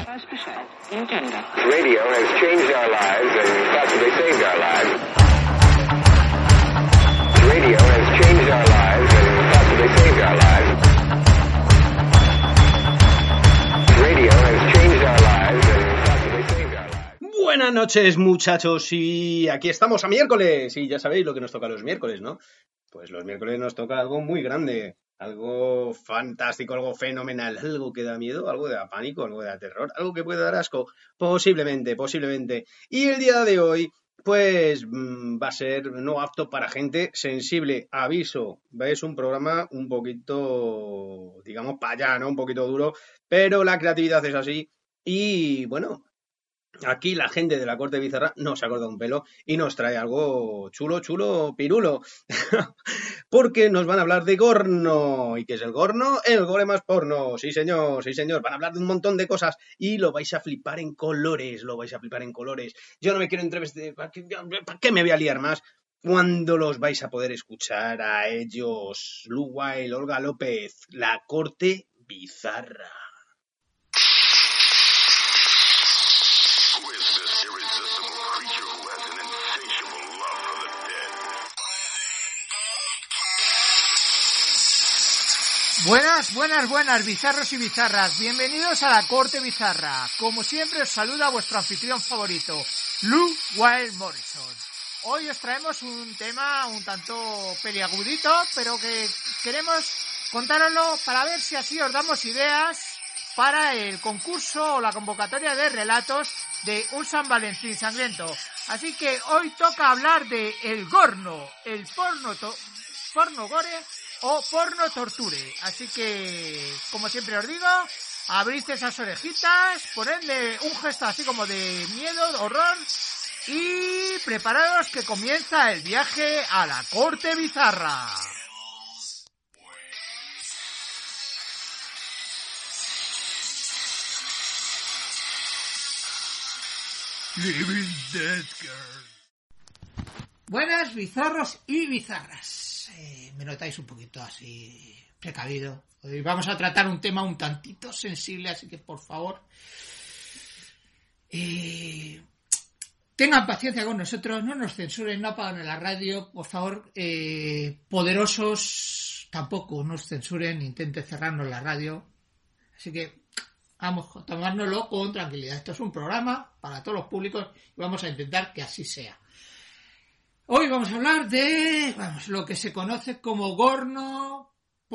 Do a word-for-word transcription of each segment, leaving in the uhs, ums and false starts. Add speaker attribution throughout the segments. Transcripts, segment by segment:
Speaker 1: Weiß Bescheid. Nintendo.
Speaker 2: Radio has changed our lives and possibly saved our lives. Radio has changed our lives and possibly saved our lives. Radio has changed our lives and possibly saved our lives.
Speaker 3: Buenas noches, muchachos, y aquí estamos a miércoles, y ya sabéis lo que nos toca los miércoles, ¿no? Pues los miércoles nos toca algo muy grande, algo fantástico, algo fenomenal, algo que da miedo, algo que da pánico, algo que da terror, algo que puede dar asco, posiblemente, posiblemente. Y el día de hoy, pues va a ser no apto para gente sensible. Aviso, es un programa un poquito, digamos, para allá, ¿no? Un poquito duro, pero la creatividad es así. Y bueno, aquí la gente de la corte bizarra no se acorda un pelo y nos trae algo chulo, chulo, pirulo. Porque nos van a hablar de Gorno. ¿Y qué es el Gorno? El gore más porno. Sí, señor, sí, señor. Van a hablar de un montón de cosas y lo vais a flipar en colores, lo vais a flipar en colores. Yo no me quiero entrevistar, ¿para qué, ¿para qué me voy a liar más? Cuando los vais a poder escuchar a ellos, Lu Wild, Olga López, la corte bizarra.
Speaker 4: Buenas, buenas, buenas, bizarros y bizarras. Bienvenidos a la Corte Bizarra. Como siempre os saluda vuestro anfitrión favorito, Lu Wild Morrison. Hoy os traemos un tema un tanto peliagudito, pero que queremos contároslo para ver si así os damos ideas para el concurso o la convocatoria de relatos de un San Valentín sangriento. Así que hoy toca hablar de el Gorno, el porno, to- porno gore o porno torture. Así que, como siempre os digo, abrid esas orejitas, ponedle un gesto así como de miedo, horror, y preparaos que comienza el viaje a la corte bizarra. Living Dead Girl. Buenas, bizarros y bizarras. Eh, me notáis un poquito así precavido. Hoy vamos a tratar un tema un tantito sensible, así que por favor eh, tengan paciencia con nosotros, no nos censuren, no apaguen la radio, por favor. Eh, poderosos tampoco nos censuren, intenten cerrarnos la radio, así que vamos a tomárnoslo con tranquilidad. Esto es un programa para todos los públicos y vamos a intentar que así sea. Hoy vamos a hablar de, vamos, lo que se conoce como Gorno,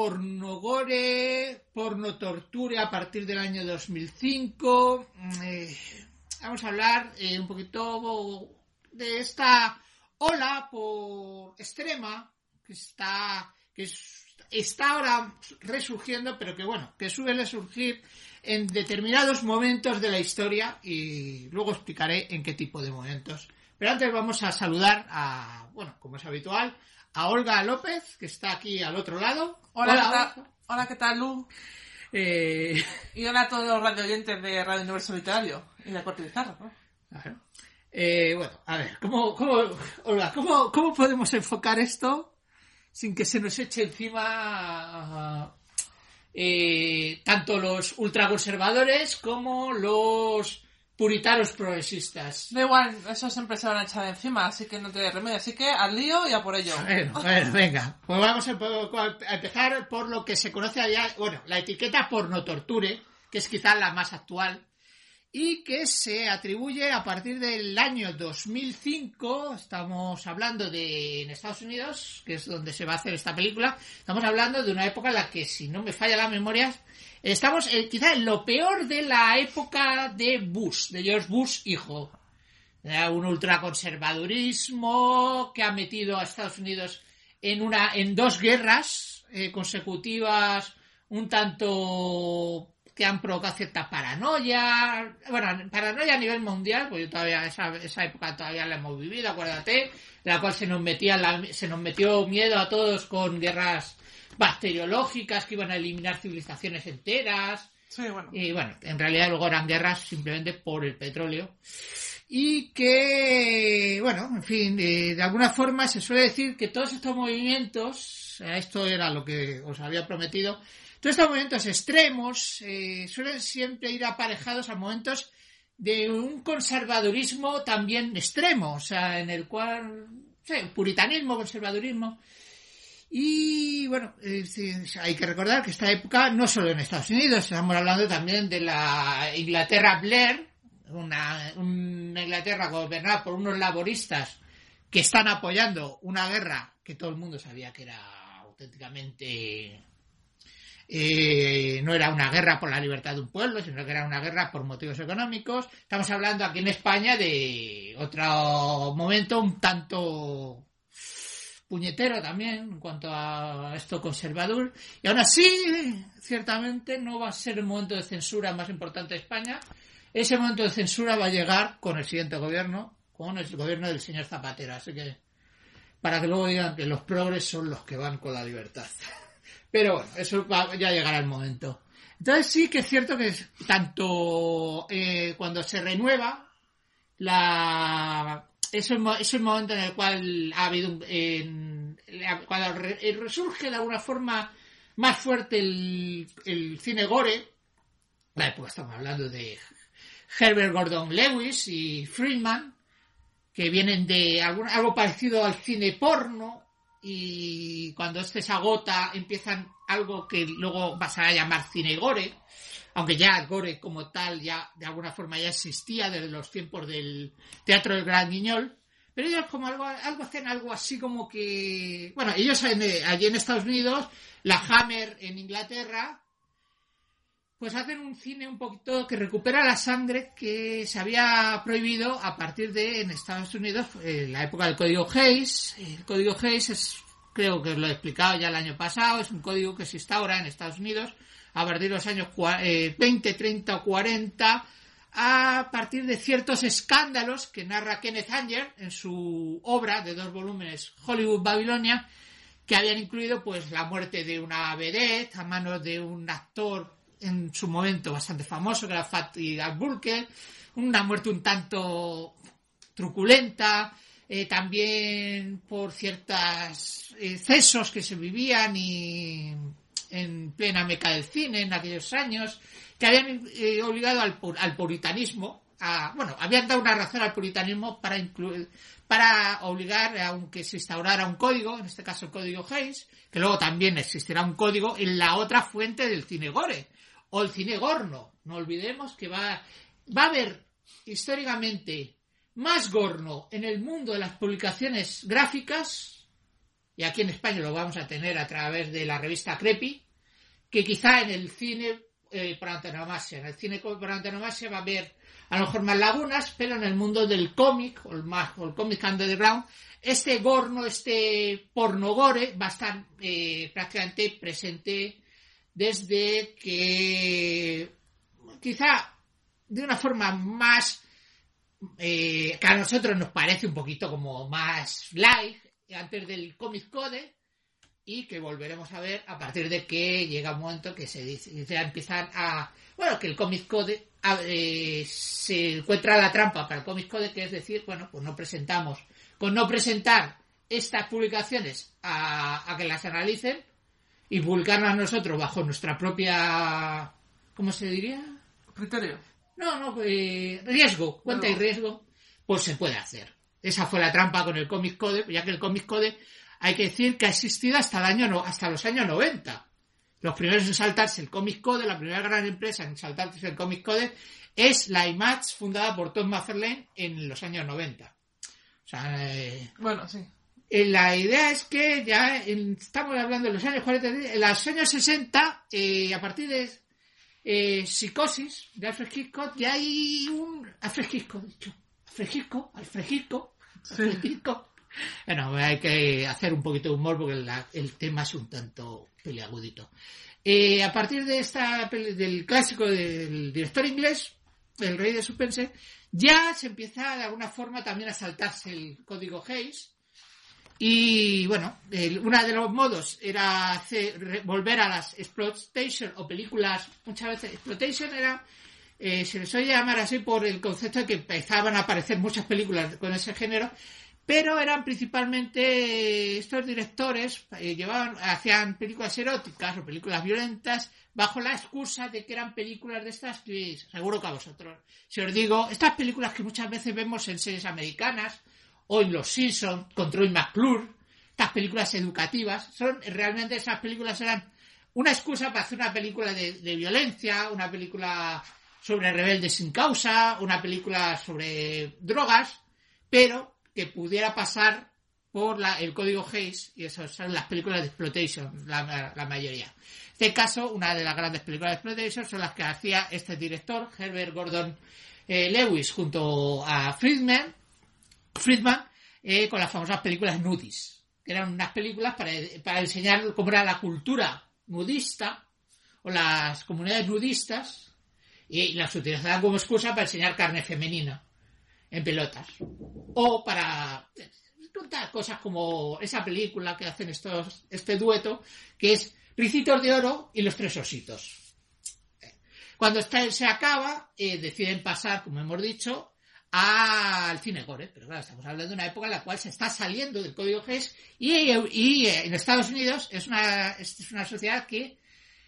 Speaker 4: pornogore, porno torture a partir del año dos mil cinco. Eh, vamos a hablar eh, un poquito de esta ola por extrema que está, que es, está ahora resurgiendo, pero que bueno, que suele surgir en determinados momentos de la historia y luego explicaré en qué tipo de momentos. Pero antes vamos a saludar a, bueno, como es habitual, a Olga López, que está aquí al otro lado.
Speaker 5: Hola,
Speaker 4: Hola,
Speaker 5: ¿qué tal?
Speaker 4: Olga.
Speaker 5: Hola, ¿qué tal, Lu?
Speaker 4: Eh...
Speaker 5: Y hola a todos los radioyentes de Radio Universo Literario y la Corte Bizarra, ¿no?
Speaker 4: Claro. Eh, bueno, a ver, ¿cómo, cómo, Olga, ¿cómo, cómo podemos enfocar esto sin que se nos eche encima eh, tanto los ultraconservadores como los puritanos progresistas?
Speaker 5: Da igual, eso siempre se van a echar encima, así que no te remedio. Así que al lío y a por ello.
Speaker 4: Bueno, bueno, venga. Pues vamos a, a empezar por lo que se conoce allá, bueno, la etiqueta porno torture, que es quizás la más actual, y que se atribuye a partir del año dos mil cinco, estamos hablando de en Estados Unidos, que es donde se va a hacer esta película, estamos hablando de una época en la que, si no me falla la memoria, estamos eh, quizá en lo peor de la época de Bush, de George Bush hijo. Eh, un ultraconservadurismo que ha metido a Estados Unidos en una en dos guerras eh, consecutivas, un tanto que han provocado cierta paranoia, bueno, paranoia a nivel mundial, pues yo todavía esa, esa época todavía la hemos vivido, acuérdate, de la cual se nos metía la, se nos metió miedo a todos con guerras bacteriológicas que iban a eliminar civilizaciones enteras.
Speaker 5: Sí, bueno.
Speaker 4: Y bueno, en realidad luego eran guerras simplemente por el petróleo. Y que, bueno, en fin, de, de alguna forma se suele decir que todos estos movimientos, esto era lo que os había prometido, Todos estos momentos extremos eh, suelen siempre ir aparejados a momentos de un conservadurismo también extremo, o sea, en el cual, sí, puritanismo, conservadurismo. Y bueno, eh, hay que recordar que esta época no solo en Estados Unidos, estamos hablando también de la Inglaterra Blair, una, una Inglaterra gobernada por unos laboristas que están apoyando una guerra que todo el mundo sabía que era auténticamente... Eh, no era una guerra por la libertad de un pueblo, sino que era una guerra por motivos económicos. Estamos hablando aquí en España de otro momento un tanto puñetero también en cuanto a esto conservador, y aún así ciertamente no va a ser el momento de censura más importante de España. Ese momento de censura va a llegar con el siguiente gobierno, con el gobierno del señor Zapatero, así que para que luego digan que los progres son los que van con la libertad. Pero bueno, eso va, ya llegará el momento. Entonces sí que es cierto que es, tanto eh, cuando se renueva la es el, es el momento en el cual ha habido un, en, cuando re, resurge de alguna forma más fuerte el, el cine gore. La época estamos hablando de Herbert Gordon Lewis y Friedman, que vienen de algún, algo parecido al cine porno. Y cuando este se agota empiezan algo que luego vas a llamar cine gore, aunque ya el gore como tal ya de alguna forma ya existía desde los tiempos del Teatro del Gran Guiñol, pero ellos como algo, algo hacen algo así como que, bueno, ellos en, allí en Estados Unidos, la Hammer en Inglaterra, pues hacen un cine un poquito que recupera la sangre que se había prohibido a partir de, en Estados Unidos, en la época del Código Hays. El Código Hays es, creo que lo he explicado ya el año pasado, es un código que se instaura en Estados Unidos a partir de los años veinte, treinta o cuarenta, a partir de ciertos escándalos que narra Kenneth Anger en su obra de dos volúmenes, Hollywood Babilonia, que habían incluido pues la muerte de una vedette a manos de un actor en su momento bastante famoso, que era Fatty Burke, una muerte un tanto truculenta, eh, también por ciertos excesos que se vivían y en plena meca del cine en aquellos años, que habían eh, obligado al, al puritanismo, a, bueno, habían dado una razón al puritanismo para incluir, para obligar a un, que se instaurara un código, en este caso el Código Hays, que luego también existirá un código en la otra fuente del cine gore, o el cine gorno. No olvidemos que va, va a haber históricamente más gorno en el mundo de las publicaciones gráficas, y aquí en España lo vamos a tener a través de la revista Creepy, que quizá en el cine eh, por antonomasia. En el cine por antonomasia va a haber a lo mejor más lagunas, pero en el mundo del cómic, o el, más, o el cómic underground, este gorno, este porno gore va a estar eh, prácticamente presente desde que quizá de una forma más eh, que a nosotros nos parece un poquito como más light antes del Comic Code, y que volveremos a ver a partir de que llega un momento que se dice, ya empiezan a, bueno, que el Comic Code eh, se encuentra la trampa para el Comic Code, que es decir, bueno, pues no presentamos, con no presentar estas publicaciones a, a que las analicen y publicarlas nosotros bajo nuestra propia, ¿cómo se diría?
Speaker 5: Criterio.
Speaker 4: No, no, eh, riesgo, cuenta no. y riesgo, pues se puede hacer. Esa fue la trampa con el Comic Code, ya que el Comic Code hay que decir que ha existido hasta el año no, hasta los años noventa. Los primeros en saltarse el Comic Code, la primera gran empresa en saltarse el Comic Code es la IMAX, fundada por Todd McFarlane en los años noventa. O sea, eh,
Speaker 5: bueno, sí.
Speaker 4: Eh, la idea es que ya en, estamos hablando de los años cuarenta, en los años sesenta, eh, a partir de eh, Psicosis de Alfred Hitchcock, ya hay un Alfred Hitchcock, dicho, Alfred Hitchcock, Alfred Hitchcock, Alfred
Speaker 5: Sí.
Speaker 4: Hitchcock. Bueno, hay que hacer un poquito de humor porque la, el tema es un tanto peliagudito. Eh, a partir de esta del clásico del director inglés, El Rey de Suspense, ya se empieza de alguna forma también a saltarse el Código Hays. Y bueno, el, uno de los modos era hacer, re, volver a las exploitation o películas, muchas veces exploitation era, eh, se les suele llamar así por el concepto de que empezaban a aparecer muchas películas con ese género, pero eran principalmente estos directores, eh, llevaban, hacían películas eróticas o películas violentas bajo la excusa de que eran películas de estas que seguro que a vosotros, si os digo, estas películas que muchas veces vemos en series americanas o en Los Simpsons, con Troy McClure, estas películas educativas, son realmente esas películas eran una excusa para hacer una película de, de violencia, una película sobre rebeldes sin causa, una película sobre drogas, pero que pudiera pasar por la, el código Hays, y eso son las películas de exploitation, la, la mayoría. En este caso, una de las grandes películas de exploitation son las que hacía este director, Herbert Gordon eh, Lewis, junto a Friedman, Friedman eh, con las famosas películas nudis, que eran unas películas para, para enseñar cómo era la cultura nudista, o las comunidades nudistas, y las utilizaban como excusa para enseñar carne femenina en pelotas, o para contar cosas como esa película que hacen estos este dueto, que es Ricitos de Oro y Los Tres Ositos. Cuando está, se acaba, eh, deciden pasar, como hemos dicho, al cine gore, pero claro, estamos hablando de una época en la cual se está saliendo del código Hays, y, y en Estados Unidos es una, es una sociedad que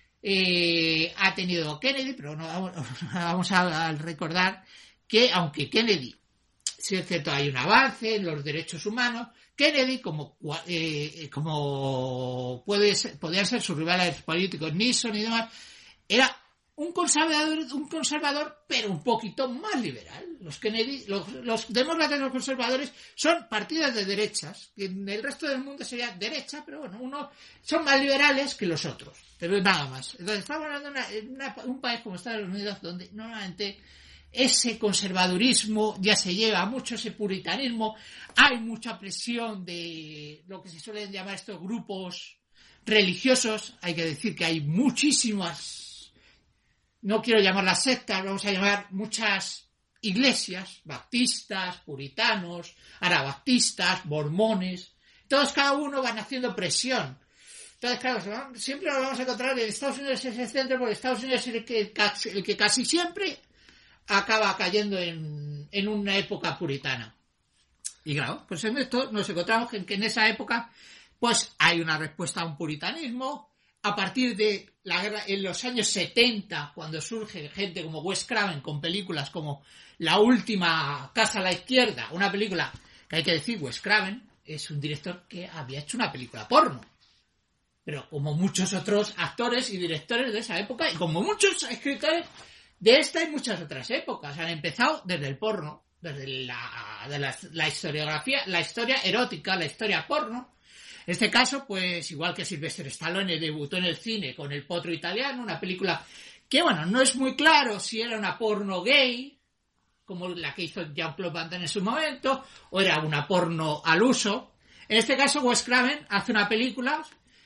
Speaker 4: eh, ha tenido Kennedy, pero no vamos, vamos a, a recordar que aunque Kennedy, si es cierto, hay un avance en los derechos humanos, Kennedy, como eh, como puede ser, podían ser sus rivales políticos, Nixon y demás, era un conservador, un conservador, pero un poquito más liberal. Los Kennedy, los, los demócratas y los conservadores son partidos de derechas, que en el resto del mundo sería derecha, pero bueno, unos son más liberales que los otros, pero nada más. Entonces estamos hablando de una, una, un país como Estados Unidos, donde normalmente ese conservadurismo ya se lleva mucho, ese puritanismo, hay mucha presión de lo que se suelen llamar estos grupos religiosos. Hay que decir que hay muchísimas, no quiero llamarlas sectas, vamos a llamar muchas iglesias, baptistas, puritanos, anabaptistas, mormones, todos cada uno van haciendo presión. Entonces, claro, siempre nos vamos a encontrar en Estados Unidos es el centro, porque Estados Unidos es el que, el que casi siempre acaba cayendo en, en una época puritana. Y claro, pues en esto nos encontramos en que en esa época pues hay una respuesta a un puritanismo. A partir de la guerra, en los años setenta, cuando surge gente como Wes Craven con películas como La Última Casa a la Izquierda, una película que hay que decir, Wes Craven es un director que había hecho una película porno, pero como muchos otros actores y directores de esa época, y como muchos escritores de esta y muchas otras épocas, han empezado desde el porno, desde la, de la, la historiografía, la historia erótica, la historia porno. En este caso, pues igual que Sylvester Stallone debutó en el cine con El Potro Italiano, una película que, bueno, no es muy claro si era una porno gay, como la que hizo Jean-Claude Van Damme en su momento, o era una porno al uso. En este caso, Wes Craven hace una película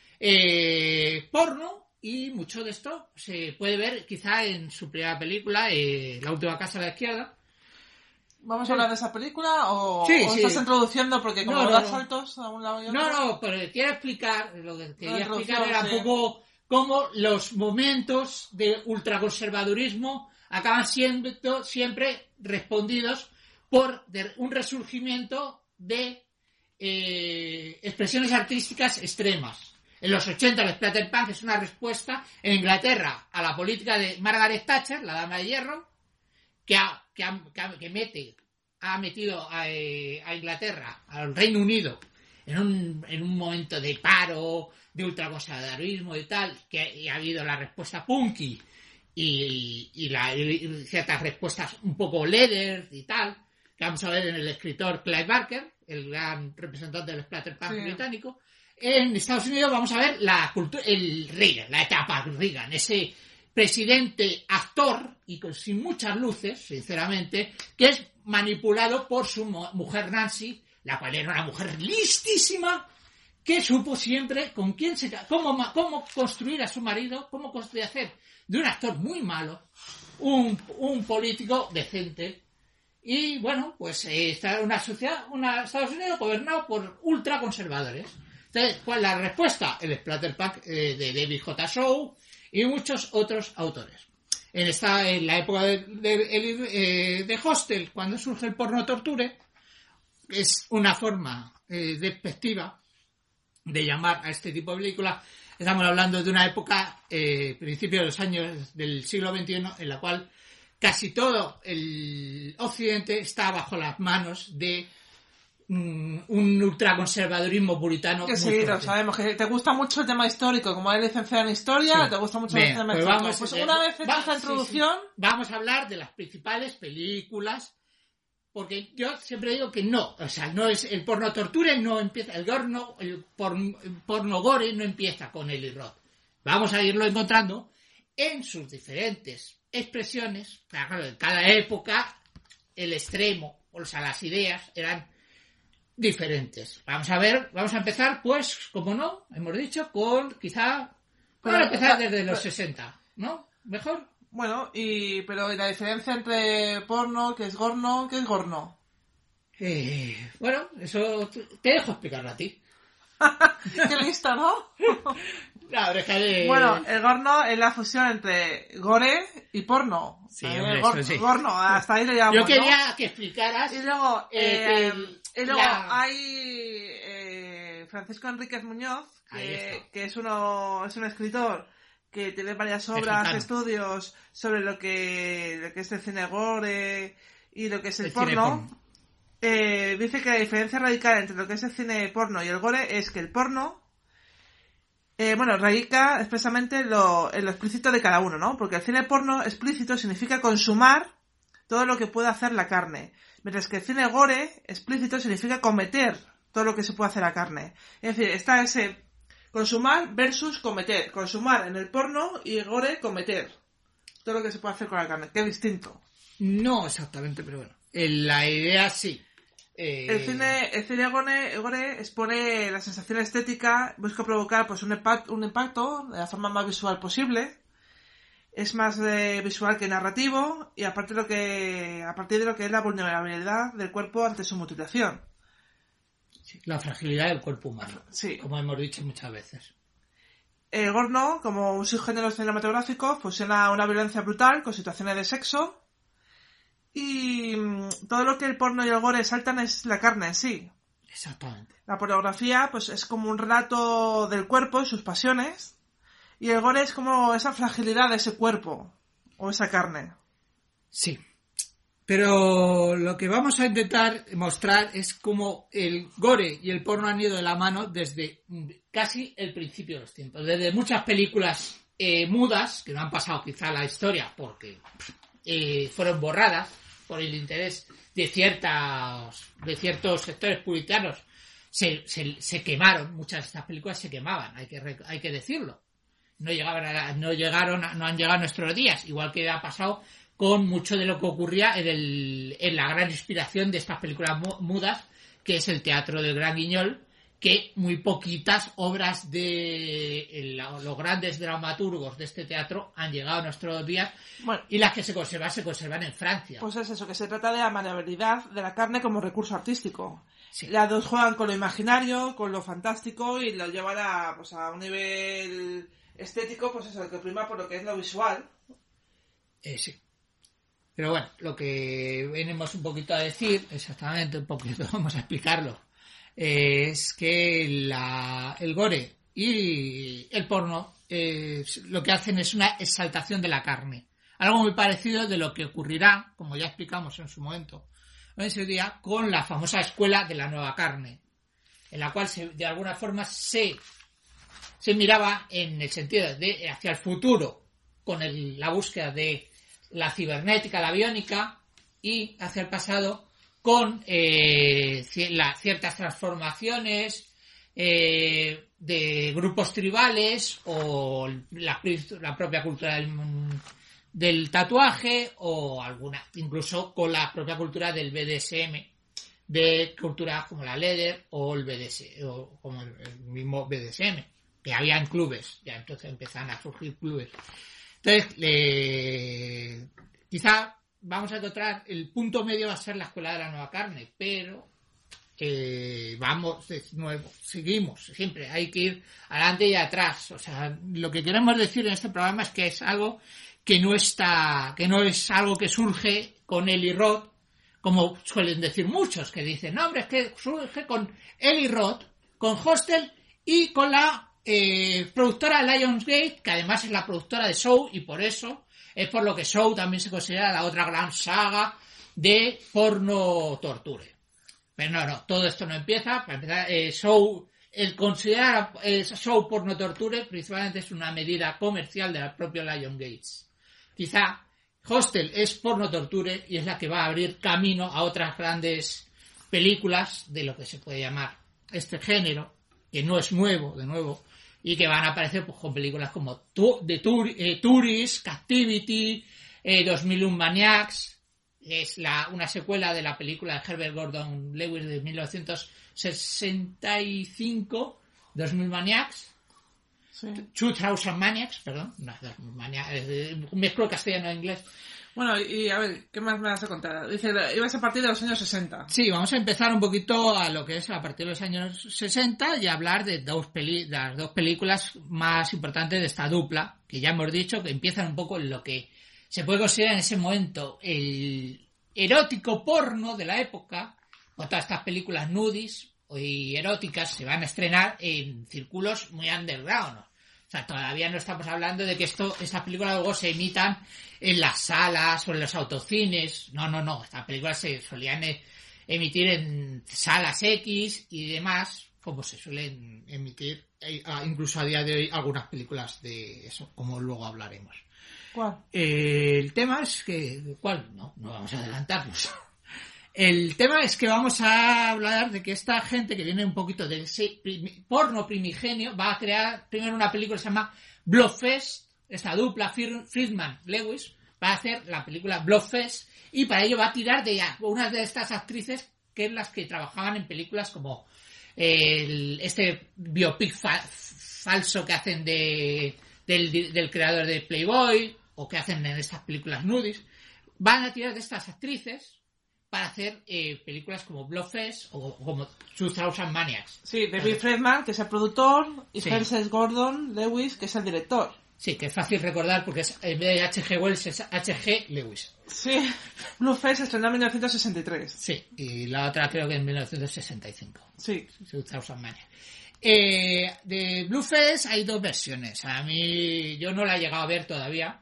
Speaker 4: eh, porno, y mucho de esto se puede ver quizá en su primera película, eh, La Última Casa a la Izquierda.
Speaker 5: ¿Vamos a hablar de esa película o,
Speaker 4: sí,
Speaker 5: o
Speaker 4: sí.
Speaker 5: estás introduciendo? Porque como
Speaker 4: no,
Speaker 5: das
Speaker 4: no, no.
Speaker 5: saltos a un lado y a otro...
Speaker 4: No, no, pero quiero explicar, lo que quería
Speaker 5: No,
Speaker 4: explicar era un
Speaker 5: sí.
Speaker 4: poco cómo los momentos de ultraconservadurismo acaban siendo siempre respondidos por de, un resurgimiento de eh, expresiones artísticas extremas. En los ochenta el Splatterpunk es una respuesta en Inglaterra a la política de Margaret Thatcher, la dama de hierro, que, ha, que, ha, que, ha, que mete, ha metido a, a Inglaterra, al Reino Unido, en un, en un momento de paro, de ultraconservadurismo y tal, que y ha habido la respuesta punky y, y, la, y ciertas respuestas un poco leather y tal, que vamos a ver en el escritor Clive Barker, el gran representante del Splatterpunk sí. británico. En Estados Unidos vamos a ver la cultura, el Reagan, la etapa Reagan, ese presidente actor y con, sin muchas luces, sinceramente, que es manipulado por su mujer Nancy, la cual era una mujer listísima, que supo siempre con quién se, cómo, cómo construir a su marido, cómo construir hacer de un actor muy malo un, un político decente. Y bueno, pues eh, está una sociedad, una Estados Unidos gobernado por ultraconservadores. Entonces, ¿cuál es la respuesta? El Splatterpunk eh, de David J. Shaw y muchos otros autores. En esta, en la época de, de, de, de Hostel, cuando surge el porno torture, es una forma eh, despectiva de llamar a este tipo de películas. Estamos hablando de una época, eh, principios de los años del siglo veintiuno, en la cual casi todo el occidente está bajo las manos de mm, un ultraconservadurismo puritano.
Speaker 5: Que
Speaker 4: muy
Speaker 5: sí,
Speaker 4: fuerte.
Speaker 5: lo sabemos, que te gusta mucho el tema histórico, como eres licenciada en historia,
Speaker 4: Sí.
Speaker 5: te gusta mucho
Speaker 4: Bien,
Speaker 5: el tema
Speaker 4: pues
Speaker 5: histórico.
Speaker 4: vamos,
Speaker 5: Pues
Speaker 4: eh,
Speaker 5: una vez hecha
Speaker 4: va-
Speaker 5: esta
Speaker 4: sí, sí.
Speaker 5: introducción,
Speaker 4: Vamos a hablar de las principales películas, porque yo siempre digo que no, o sea, no es el porno torture, no empieza, el porno, el porno, el porno gore no empieza con Eli Roth. Vamos a irlo encontrando en sus diferentes expresiones. Claro, en cada época el extremo, o sea, las ideas eran diferentes. Vamos a ver, vamos a empezar, pues, como no, hemos dicho, con quizá, vamos a empezar desde los sesenta, ¿no? ¿Mejor?
Speaker 5: bueno, y pero ¿y la diferencia entre porno, que es gorno, que es gorno?
Speaker 4: Eh, bueno, eso te te dejo explicarlo a ti.
Speaker 5: Qué listo, ¿no?
Speaker 4: La oreja de...
Speaker 5: Bueno, el gorno es la fusión entre gore y porno.
Speaker 4: Sí,
Speaker 5: Eh,
Speaker 4: hombre,
Speaker 5: gor-
Speaker 4: eso sí.
Speaker 5: Gorno, hasta ahí le llamamos,
Speaker 4: yo
Speaker 5: ¿no?
Speaker 4: quería que explicaras...
Speaker 5: Y luego,
Speaker 4: Eh,
Speaker 5: eh,
Speaker 4: que
Speaker 5: y luego
Speaker 4: la-
Speaker 5: hay eh, Francisco Enríquez Muñoz,
Speaker 4: Ahí
Speaker 5: que,
Speaker 4: está.
Speaker 5: que es uno es un escritor que tiene varias obras,
Speaker 4: Mexicano.
Speaker 5: estudios sobre lo que, lo que es el cine gore y lo que es el,
Speaker 4: El cine
Speaker 5: porno.
Speaker 4: porno.
Speaker 5: Eh, dice que la diferencia radical entre lo que es el cine porno y el gore es que el porno eh, bueno, radica expresamente en lo, en lo explícito de cada uno, ¿no? Porque el cine porno explícito significa consumar todo lo que puede hacer la carne, mientras que el cine gore explícito significa cometer todo lo que se puede hacer a carne. Es decir, está ese consumar versus cometer. Consumar en el porno y el gore cometer todo lo que se puede hacer con la carne. Qué distinto.
Speaker 4: No exactamente, pero bueno. En la idea sí. Eh,
Speaker 5: El cine, el cine gore, gore expone la sensación estética, busca provocar pues un impacto, un impacto de la forma más visual posible. Es más eh, visual que narrativo y aparte de lo que, a partir de lo que es la vulnerabilidad del cuerpo ante su mutilación.
Speaker 4: La fragilidad del cuerpo humano,
Speaker 5: Sí.
Speaker 4: como hemos dicho muchas veces.
Speaker 5: El gorno, como un subgénero cinematográfico, fusiona una violencia brutal con situaciones de sexo. Y mm, todo lo que el porno y el gore saltan es la carne en sí.
Speaker 4: Exactamente.
Speaker 5: La pornografía pues es como un relato del cuerpo y sus pasiones. Y el gore es como esa fragilidad de ese cuerpo o esa carne.
Speaker 4: Sí. Pero lo que vamos a intentar mostrar es cómo el gore y el porno han ido de la mano desde casi el principio de los tiempos. Desde muchas películas eh, mudas, que no han pasado quizá a la historia porque eh, fueron borradas por el interés de ciertas de ciertos sectores puritanos, se, se, se quemaron. Muchas de estas películas se quemaban, hay que, hay que decirlo. No llegaban a la, no llegaron a, no han llegado a nuestros días, igual que ha pasado con mucho de lo que ocurría en, el, en la gran inspiración de estas películas mudas, que es el teatro del Gran Guiñol, que muy poquitas obras de el, los grandes dramaturgos de este teatro han llegado a nuestros días,
Speaker 5: Bueno,
Speaker 4: y las que se conservan se conservan en Francia.
Speaker 5: pues es eso, que se trata de la maleabilidad de la carne como recurso artístico.
Speaker 4: Sí.
Speaker 5: Las dos juegan con lo imaginario, con lo fantástico y lo llevan a, pues, a un nivel estético, pues eso, que prima por lo que es lo visual.
Speaker 4: Eh, sí. Pero bueno, lo que venimos un poquito a decir, exactamente un poquito, vamos a explicarlo, eh, es que la, el gore y el porno eh, lo que hacen es una exaltación de la carne. Algo muy parecido de lo que ocurrirá, como ya explicamos en su momento, en ese día, con la famosa escuela de la nueva carne, en la cual se, de alguna forma se, se miraba en el sentido de hacia el futuro, con el, la búsqueda de la cibernética, la biónica, y hacia el pasado con eh, la, ciertas transformaciones eh, de grupos tribales o la, la propia cultura del, del tatuaje o alguna, incluso con la propia cultura del B D S M, de culturas como la leather o el B D S M, o como el, el mismo B D S M, que había en clubes, ya entonces empezaron a surgir clubes. Entonces, eh, quizá vamos a encontrar el punto medio va a ser la escuela de la nueva carne, pero eh, vamos de nuevo, seguimos, siempre hay que ir adelante y atrás. O sea, lo que queremos decir en este programa es que es algo que no está, que no es algo que surge con Eli Roth como suelen decir muchos, que dicen, no, hombre, es que surge con Eli Roth, con Hostel y con la eh, productora Lionsgate, que además es la productora de Saw, y por eso es por lo que Saw también se considera la otra gran saga de porno torture. Pero no, no, todo esto no empieza. Para empezar, eh, Saw, el considerar eh, Saw porno torture principalmente es una medida comercial de la propia Lionsgate. Quizá Hostel es porno torture y es la que va a abrir camino a otras grandes películas de lo que se puede llamar este género, que no es nuevo, de nuevo, y que van a aparecer pues, con películas como tu, The Tur, eh, Tourist, Captivity, eh, dos mil uno Maniacs, es la, una secuela de la película de Herbert Gordon Lewis de mil novecientos sesenta y cinco, dos mil Maniacs, sí. dos mil Maniacs, perdón, no, Maniacs, eh, mezclo castellano e inglés.
Speaker 5: Bueno, y a ver, ¿qué más me vas a contar? Dice, ibas a partir de los años sesenta.
Speaker 4: Sí, vamos a empezar un poquito a lo que es a partir de los años sesenta y hablar de dos peli- las dos películas más importantes de esta dupla, que ya hemos dicho que empiezan un poco en lo que se puede considerar en ese momento el erótico porno de la época, con todas estas películas nudis y eróticas se van a estrenar en círculos muy underground, ¿no? O sea, todavía no estamos hablando de que esto, estas películas luego se emitan en las salas o en los autocines. No, no, no. Estas películas se solían e- emitir en salas X y demás, como se suelen emitir eh, incluso a día de hoy algunas películas de eso, como luego hablaremos.
Speaker 5: ¿Cuál?
Speaker 4: Eh, el tema es que... ¿Cuál? No, no vamos a adelantarnos. El tema es que vamos a hablar de que esta gente que viene un poquito del porno primigenio va a crear primero una película que se llama Blobfest. Esta dupla Friedman-Lewis va a hacer la película Blobfest y para ello va a tirar de una de estas actrices que es las que trabajaban en películas como el, este biopic fa- falso que hacen de, del, del creador de Playboy o que hacen en estas películas nudis. Van a tirar de estas actrices para hacer eh, películas como Blobfest o como dos mil Maniacs.
Speaker 5: Sí, David Friedman, que es el productor, y
Speaker 4: Sí.
Speaker 5: Herbert Gordon Lewis, que es el director.
Speaker 4: Sí, que es fácil recordar porque es, en vez de H G Wells es H G Lewis.
Speaker 5: Sí, Blobfest se estrenó en mil novecientos sesenta y tres.
Speaker 4: Sí, y la otra creo que en mil novecientos sesenta y cinco.
Speaker 5: Sí.
Speaker 4: dos mil Maniacs. Eh, de Blobfest hay dos versiones. A mí, yo no la he llegado a ver todavía.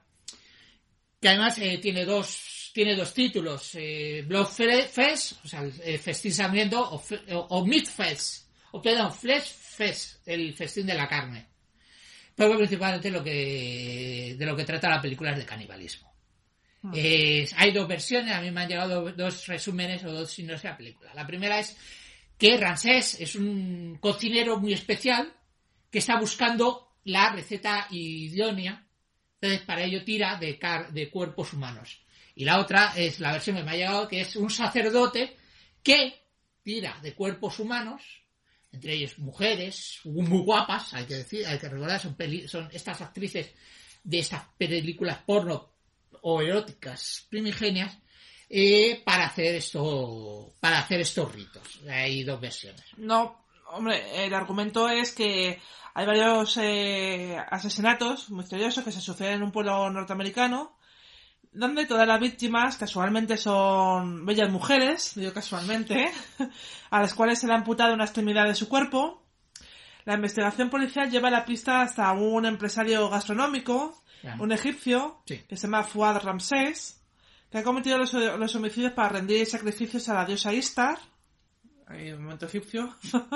Speaker 4: Que además eh, tiene dos tiene dos títulos. Eh, Blobfest, o sea, el, el festín sangriento, o, o, o Meat Fest, o perdón, Flesh Fest, el festín de la carne. Pero principalmente lo que de lo que trata la película es de canibalismo. Hmm. Eh, hay dos versiones, a mí me han llegado dos resúmenes o dos signos de la película. La primera es que Ramsés es un cocinero muy especial que está buscando la receta idónea, entonces para ello tira de, car- de cuerpos humanos. Y la otra es la versión que me ha llegado, que es un sacerdote que tira de cuerpos humanos, entre ellos mujeres muy guapas, hay que decir, hay que recordar, son, peli- son estas actrices de estas películas porno o eróticas primigenias, eh, para hacer esto, para hacer estos ritos. Hay dos versiones.
Speaker 5: No, hombre, el argumento es que hay varios eh, asesinatos misteriosos que se suceden en un pueblo norteamericano, donde todas las víctimas casualmente son bellas mujeres, digo casualmente, a las cuales se le ha amputado una extremidad de su cuerpo. La investigación policial lleva la pista hasta un empresario gastronómico, claro. un egipcio, sí. que se llama Fuad Ramsés, que ha cometido los, los homicidios para rendir sacrificios a la diosa Ishtar, hay un momento egipcio,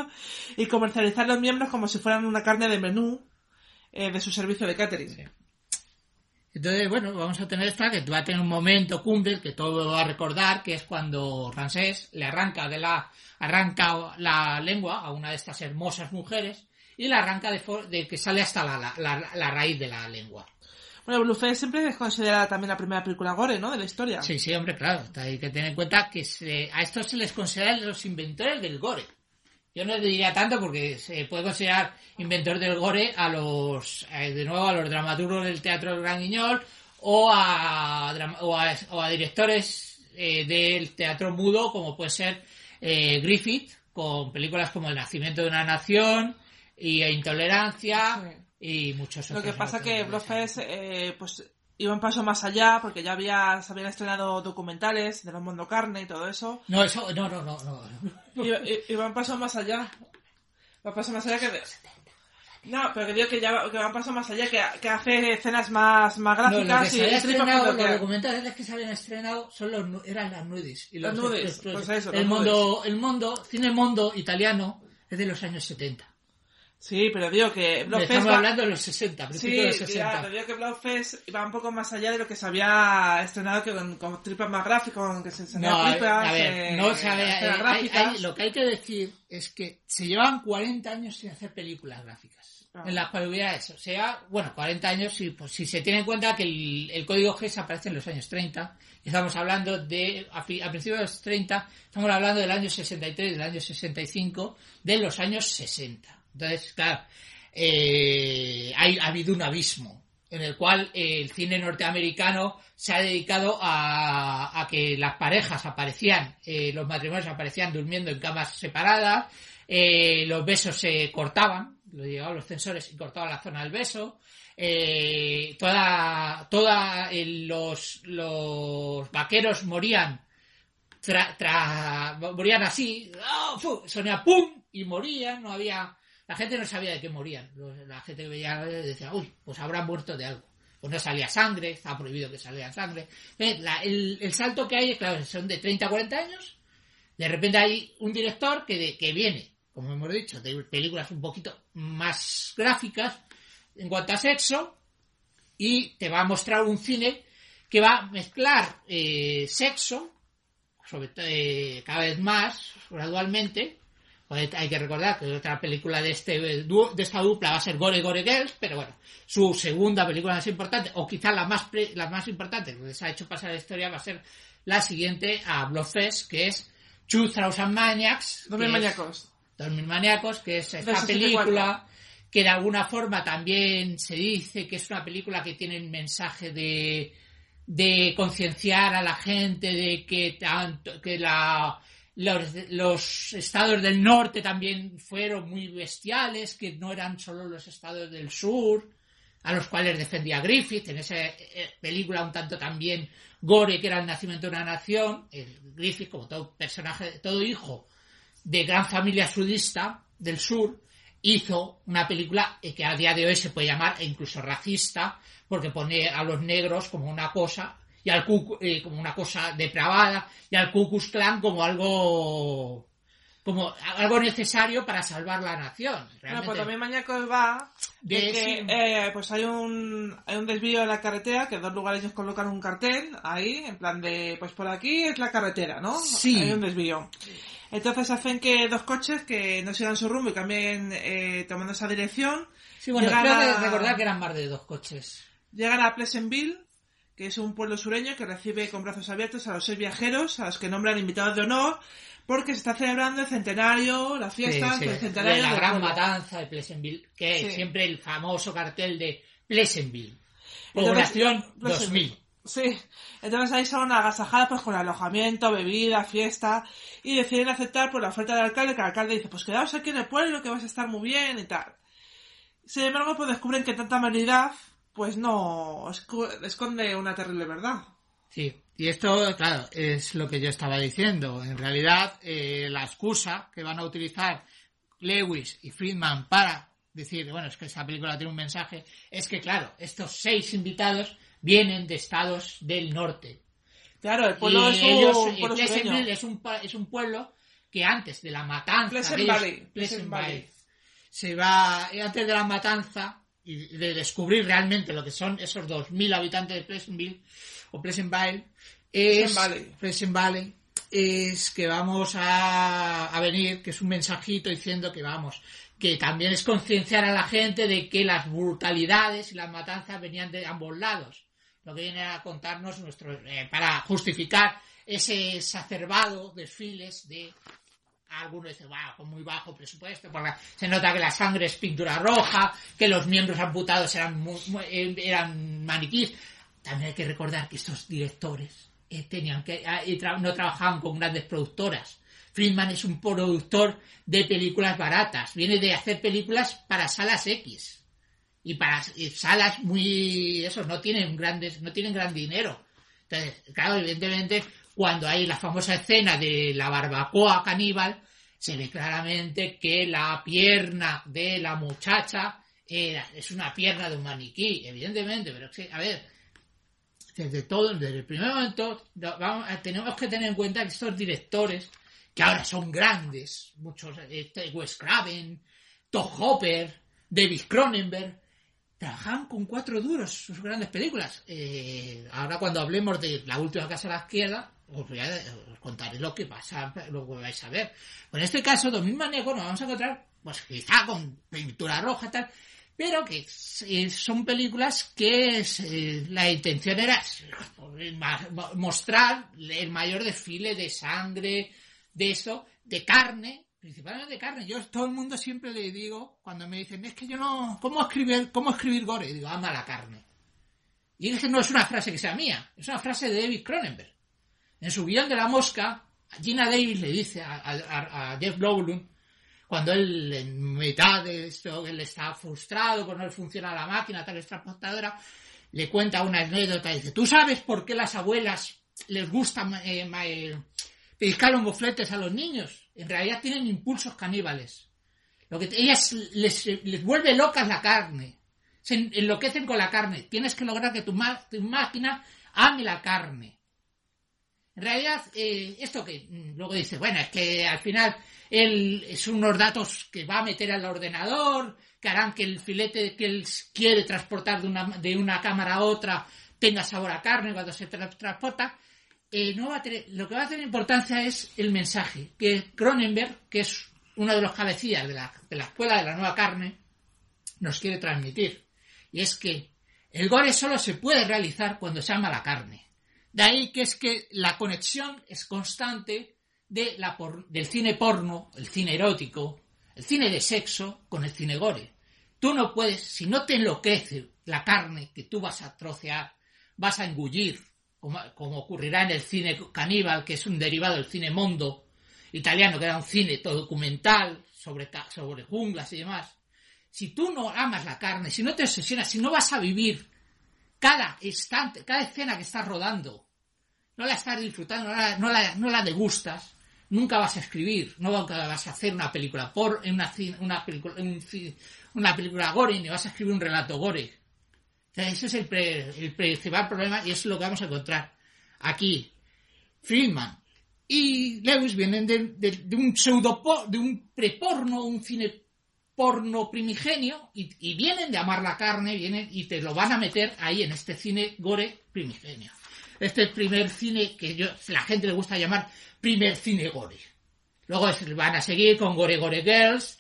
Speaker 5: y comercializar los miembros como si fueran una carne de menú eh, de su servicio de catering.
Speaker 4: Sí. Entonces, bueno, vamos a tener esta, que va a tener un momento cumbre, que todo va a recordar, que es cuando Ramsés le arranca de la arranca la lengua a una de estas hermosas mujeres y la arranca de, for- de que sale hasta la, la, la, la raíz de la lengua.
Speaker 5: Bueno, Blobfest siempre es considerada también la primera película gore, ¿no?, de la historia.
Speaker 4: Sí, sí, hombre, claro. Hay que tener en cuenta que se, a estos se les considera los inventores del gore. Yo no diría tanto porque se puede considerar inventor del gore a los, eh, de nuevo, a los dramaturgos del Teatro del Gran Guiñol o a, o a, o a directores eh, del teatro mudo como puede ser eh, Griffith, con películas como El nacimiento de una nación y Intolerancia, sí. y muchos otros.
Speaker 5: Lo que pasa que Blobfest, eh, pues iba un paso más allá, porque ya había, se habían estrenado documentales de los Mundo Carne y todo eso.
Speaker 4: No, eso, no, no, no, no.
Speaker 5: Iba, iba un paso más allá. Va un paso más allá que... De... No, pero que digo que ya va, que va un paso más allá, que, que hace escenas más, más gráficas.
Speaker 4: No, lo que se
Speaker 5: y
Speaker 4: había estrenado,
Speaker 5: que...
Speaker 4: los documentales que se habían estrenado son los, eran las nudis. Y los,
Speaker 5: los nudis,
Speaker 4: los, los,
Speaker 5: pues eso,
Speaker 4: el
Speaker 5: los
Speaker 4: mundo,
Speaker 5: nudis.
Speaker 4: el mundo, cine mundo italiano es de los años setenta.
Speaker 5: Sí, pero digo que Bloodfest
Speaker 4: Estamos
Speaker 5: va...
Speaker 4: hablando de los sesenta, principios
Speaker 5: sí,
Speaker 4: de los sesenta.
Speaker 5: Ya, pero digo que Bloodfest va un poco más allá de lo que se había estrenado, que con, con tripas más gráficas, con que se enseñan
Speaker 4: No,
Speaker 5: tripas,
Speaker 4: a ver,
Speaker 5: eh,
Speaker 4: no sabe, eh,
Speaker 5: escenas
Speaker 4: hay,
Speaker 5: gráficas.
Speaker 4: hay, lo que hay que decir es que se llevan cuarenta años sin hacer películas gráficas.
Speaker 5: Ah.
Speaker 4: En las cuales hubiera eso. O sea, bueno, cuarenta años, si, pues, si se tiene en cuenta que el, el código G S aparece en los años treinta, y estamos hablando de, a, fi, a principios de los treinta, estamos hablando del año sesenta y tres, del año sesenta y cinco, de los años sesenta. Entonces, claro, eh, hay, ha habido un abismo en el cual eh, el cine norteamericano se ha dedicado a, a que las parejas aparecían, eh, los matrimonios aparecían durmiendo en camas separadas, eh, los besos se cortaban, lo llegaban los censores y cortaban la zona del beso, eh, toda, toda el, los, los vaqueros morían tra, tra, morían así, oh, sonía pum y morían, no había, la gente no sabía de qué morían, la gente veía decía, uy, pues habrán muerto de algo. Pues no salía sangre, está prohibido que saliera sangre. La, el, el salto que hay, claro, son de treinta a cuarenta años. De repente hay un director que, de, que viene, como hemos dicho, de películas un poquito más gráficas en cuanto a sexo, y te va a mostrar un cine que va a mezclar eh, sexo, sobre todo eh, cada vez más, gradualmente. Hay que recordar que otra película de este de esta dupla va a ser Gore Gore Girls, pero bueno, su segunda película más importante, o quizás la más pre, la más importante que les ha hecho pasar la historia, va a ser la siguiente a Bloodfest, que es two thousand Maniacs.
Speaker 5: Dos mil maníacos.
Speaker 4: Dos mil maníacos, que es esta película que de alguna forma también se dice que es una película que tiene un mensaje de, de concienciar a la gente de que tanto que la Los, los estados del norte también fueron muy bestiales, que no eran solo los estados del sur, a los cuales defendía Griffith, en esa eh, película un tanto también gore, que era el nacimiento de una nación. El Griffith, como todo personaje, todo hijo de gran familia sudista del sur, hizo una película que a día de hoy se puede llamar incluso racista, porque pone a los negros como una cosa, y al Ku, eh, como una cosa depravada, y al Ku Klux Klan como algo como algo necesario para salvar la nación. Realmente.
Speaker 5: Bueno, pues también Maníacos va de, de que sí. eh, pues hay un hay un desvío en la carretera, que en dos lugares ellos colocan un cartel ahí, en plan de, pues por aquí es la carretera, ¿no?
Speaker 4: Sí.
Speaker 5: Hay un desvío. Entonces hacen que dos coches que no sigan su rumbo y cambien eh, tomando esa dirección.
Speaker 4: Sí, bueno, creo
Speaker 5: a...
Speaker 4: que recordar que eran más de dos coches.
Speaker 5: Llegan a Pleasantville, que es un pueblo sureño que recibe con brazos abiertos a los seis viajeros, a los que nombran invitados de honor, porque se está celebrando el centenario, la fiesta,
Speaker 4: sí, sí.
Speaker 5: el centenario
Speaker 4: de la
Speaker 5: del
Speaker 4: gran
Speaker 5: pueblo.
Speaker 4: matanza de Pleasantville, que
Speaker 5: Sí.
Speaker 4: es siempre el famoso cartel de Pleasantville, población dos mil.
Speaker 5: Sí, entonces ahí son agasajadas pues con alojamiento, bebida, fiesta, y deciden aceptar por la oferta del alcalde, que el alcalde dice, pues quedaos aquí en el pueblo que vais a estar muy bien y tal. Sin embargo, pues descubren que tanta amabilidad pues no esconde una terrible verdad.
Speaker 4: Sí, y esto, claro, es lo que yo estaba diciendo. En realidad, eh, la excusa que van a utilizar Lewis y Friedman para decir, bueno, es que esa película tiene un mensaje, es que, claro, estos seis invitados vienen de estados del norte.
Speaker 5: Claro, el pueblo
Speaker 4: y
Speaker 5: es un
Speaker 4: ellos,
Speaker 5: pueblo
Speaker 4: Pleasantville es un, es un pueblo que antes de la matanza...
Speaker 5: Pleasant
Speaker 4: de
Speaker 5: Valley.
Speaker 4: ellos,
Speaker 5: Pleasant Valley.
Speaker 4: Se va, antes de la matanza y de descubrir realmente lo que son esos dos mil habitantes de Pleasantville o Pleasant Valley, es
Speaker 5: Pleasant Valley.
Speaker 4: Pleasant Valley, es que vamos a, a venir, que es un mensajito diciendo que vamos, que también es concienciar a la gente de que las brutalidades y las matanzas venían de ambos lados, lo que viene a contarnos nuestro, eh, para justificar ese exacerbado desfiles de... Algunos dicen, wow, con muy bajo presupuesto, porque se nota que la sangre es pintura roja, que los miembros amputados eran, muy, muy, eran maniquís. También hay que recordar que estos directores eh, tenían que eh, tra- no trabajaban con grandes productoras. Friedman es un productor de películas baratas, viene de hacer películas para salas X. y para y salas muy eso no tienen grandes no tienen gran dinero. Entonces, claro, evidentemente cuando hay la famosa escena de la barbacoa caníbal se ve claramente que la pierna de la muchacha era, es una pierna de un maniquí, evidentemente, pero es que, a ver, desde todo, desde el primer momento vamos, tenemos que tener en cuenta que estos directores que ahora son grandes, muchos, este, Wes Craven, Todd Hopper, David Cronenberg, trabajaban con cuatro duros sus grandes películas. Eh, ahora cuando hablemos de La última casa a la izquierda, os voy a os contaré lo que pasa, lo que vais a ver. Pues en este caso, dos mil maníacos nos vamos a encontrar, pues quizá con pintura roja y tal, pero que eh, son películas que eh, la intención era eh, mostrar el mayor desfile de sangre, de eso, de carne, principalmente de carne. Yo todo el mundo siempre le digo, cuando me dicen, es que yo no, ¿cómo escribir, cómo escribir gore? Y digo, ama la carne. Y es que no es una frase que sea mía, es una frase de David Cronenberg. En su guión de La mosca, Gina Davis le dice a, a, a Jeff Goldblum, cuando él en mitad de esto, él está frustrado, porque no le funciona la máquina tal transportadora, le cuenta una anécdota y dice, ¿tú sabes por qué las abuelas les gusta eh, eh, pellizcar los mofletes a los niños? En realidad tienen impulsos caníbales. Lo que ellas les, les vuelve locas la carne. Se enloquecen con la carne. Tienes que lograr que tu, tu máquina ame la carne. En realidad, eh, esto que luego dice, bueno, es que al final él son unos datos que va a meter al ordenador, que harán que el filete que él quiere transportar de una, de una cámara a otra tenga sabor a carne cuando se tra- transporta. Eh, no va a tener, lo que va a tener importancia es el mensaje que Cronenberg, que es uno de los cabecillas de la, de la escuela de la nueva carne, nos quiere transmitir. Y es que el gore solo se puede realizar cuando se ama la carne. De ahí que es que la conexión es constante de la por, del cine porno, el cine erótico, el cine de sexo con el cine gore. Tú no puedes, si no te enloquece la carne que tú vas a trocear, vas a engullir, como, como ocurrirá en el cine caníbal, que es un derivado del cine mondo italiano, que era un cine todo documental sobre, sobre junglas y demás. Si tú no amas la carne, si no te obsesionas, si no vas a vivir cada instante, cada escena que estás rodando, no la estás disfrutando, no la, no la, no la degustas, nunca vas a escribir, no vas a hacer una película por una, una película un, una película gore, ni vas a escribir un relato gore. O sea, ese es el, pre, el principal problema y eso es lo que vamos a encontrar aquí. Friedman y Lewis vienen de, de, de un pseudo de un preporno, un cine porno primigenio y, y vienen de amar la carne, vienen y te lo van a meter ahí en este cine gore primigenio. Este primer cine que yo, la gente le gusta llamar primer cine gore. Luego es, van a seguir con Gore Gore Girls,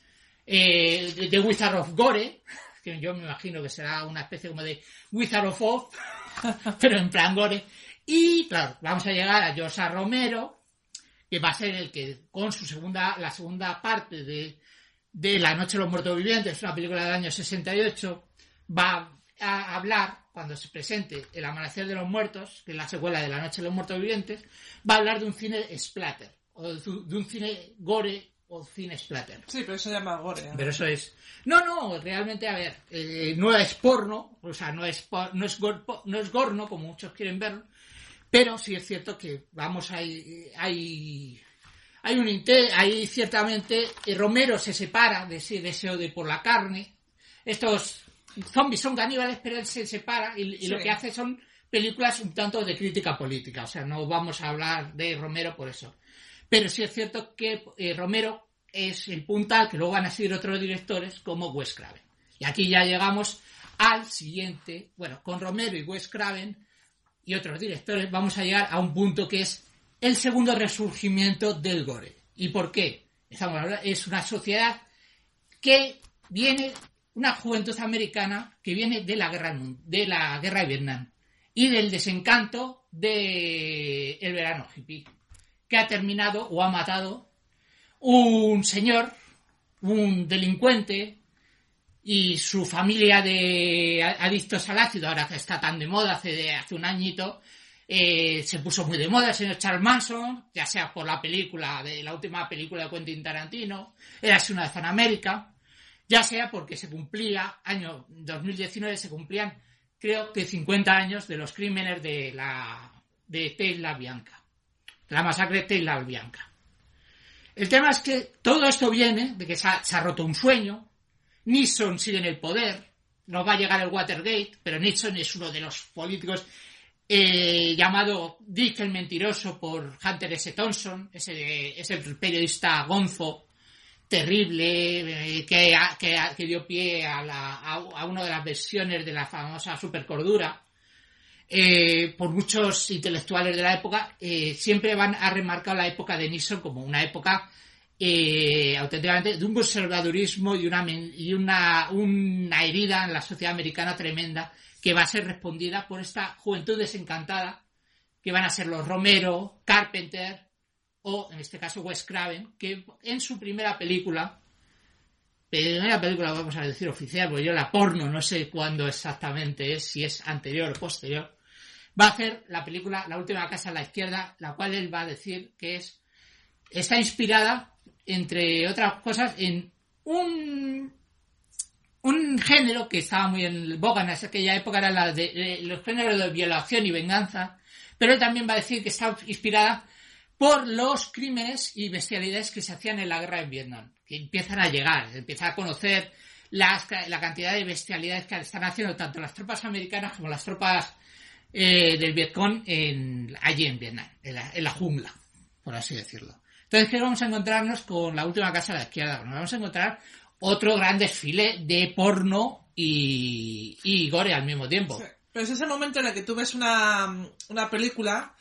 Speaker 4: eh, The Wizard of Gore, que yo me imagino que será una especie como de Wizard of Oz, pero en plan gore. Y claro, vamos a llegar a George Romero, que va a ser el que con su segunda, la segunda parte de de La noche de los muertos vivientes, una película del año sesenta y ocho, va a hablar, cuando se presente El amanecer de los muertos, que es la secuela de La noche de los muertos vivientes, va a hablar de un cine splatter, o de un cine gore o cine splatter.
Speaker 5: Sí, pero eso se llama gore. ¿no?
Speaker 4: Pero eso es... No, no, realmente, a ver, eh, no es porno, o sea, no es, por, no, es gor, no es gorno, como muchos quieren verlo, pero sí es cierto que, vamos, hay... hay Hay un inter... Ahí ciertamente eh, Romero se separa de ese deseo de por la carne. Estos zombies son caníbales, pero él se separa y, y sí. Lo que hace son películas un tanto de crítica política. O sea, no vamos a hablar de Romero por eso. Pero sí es cierto que eh, Romero es el puntal que luego van a seguir otros directores como Wes Craven. Y aquí ya llegamos al siguiente. Bueno, con Romero y Wes Craven y otros directores vamos a llegar a un punto que es el segundo resurgimiento del gore. ¿Y por qué? Estamos hablando, es una sociedad que viene, una juventud americana que viene de la guerra de la guerra de Vietnam y del desencanto del de verano hippie, que ha terminado o ha matado un señor, un delincuente y su familia de adictos al ácido, ahora que está tan de moda hace, de, hace un añito. Eh, se puso muy de moda el señor Charles Manson, ya sea por la película de la última película de Quentin Tarantino, Érase una vez en América, ya sea porque se cumplía, año dos mil diecinueve se cumplían, creo que cincuenta años de los crímenes de la de Tel Bianca, la masacre de Tel Bianca. El tema es que todo esto viene de que se ha, se ha roto un sueño, Nixon sigue en el poder, no va a llegar el Watergate, pero Nixon es uno de los políticos eh, llamado Dick el mentiroso por Hunter S. Thompson, ese, ese periodista gonzo terrible eh, que, que, que dio pie a, la, a, a una de las versiones de la famosa supercordura. Eh, por muchos intelectuales de la época, eh, siempre van a remarcar la época de Nixon como una época eh, auténticamente de un conservadurismo y, una, y una, una herida en la sociedad americana tremenda que va a ser respondida por esta juventud desencantada que van a ser los Romero, Carpenter o, en este caso, Wes Craven, que en su primera película, primera película vamos a decir oficial, porque yo la porno no sé cuándo exactamente es, si es anterior o posterior, va a hacer la película La última casa a la izquierda, la cual él va a decir que es está inspirada, entre otras cosas, en un un género que estaba muy en boga en aquella época, era la de, de los géneros de violación y venganza, pero él también va a decir que está inspirada por los crímenes y bestialidades que se hacían en la guerra en Vietnam, que empiezan a llegar, empieza a conocer las, la cantidad de bestialidades que están haciendo tanto las tropas americanas como las tropas eh, del Vietcong en, allí en Vietnam, en la, en la jungla, por así decirlo. Entonces, ¿qué vamos a encontrarnos con La última casa a la izquierda? Nos vamos a encontrar otro gran desfile de porno y, y gore al mismo tiempo.
Speaker 5: Sí, pero es ese momento en el que tú ves una, una película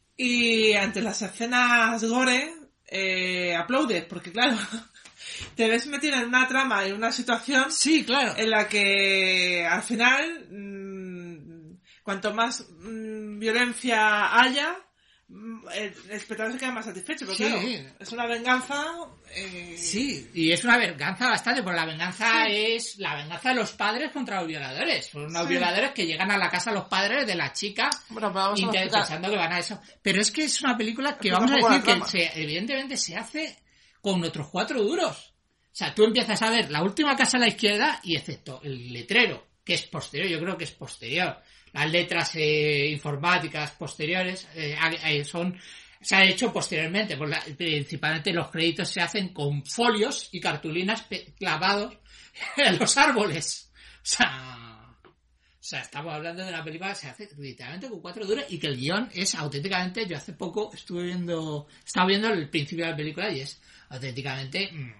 Speaker 5: y ante las escenas gore eh, aplaudes, porque claro, te ves metido en una trama, en una situación
Speaker 4: sí, claro,
Speaker 5: en la que al final mmm, cuanto más mmm, violencia haya, el espectador se queda más satisfecho, porque sí, claro, es una venganza eh...
Speaker 4: sí, y es una venganza bastante, porque la venganza sí. es la venganza de los padres contra los violadores. Son unos sí. violadores que llegan a la casa los padres de la chica
Speaker 5: bueno, vamos
Speaker 4: inter- pensando que van a eso. Pero es que es una película que vamos a decir que se, evidentemente se hace con otros cuatro duros. O sea, tú empiezas a ver La última casa a la izquierda y excepto el letrero, que es posterior, yo creo que es posterior. Las letras eh, informáticas posteriores eh, eh, son se ha hecho posteriormente, pues la, principalmente los créditos se hacen con folios y cartulinas pe- clavados en los árboles. O sea, o sea, estamos hablando de una película que se hace literalmente con cuatro duros y que el guión es auténticamente, yo hace poco estuve viendo, estaba viendo el principio de la película y es auténticamente, mmm,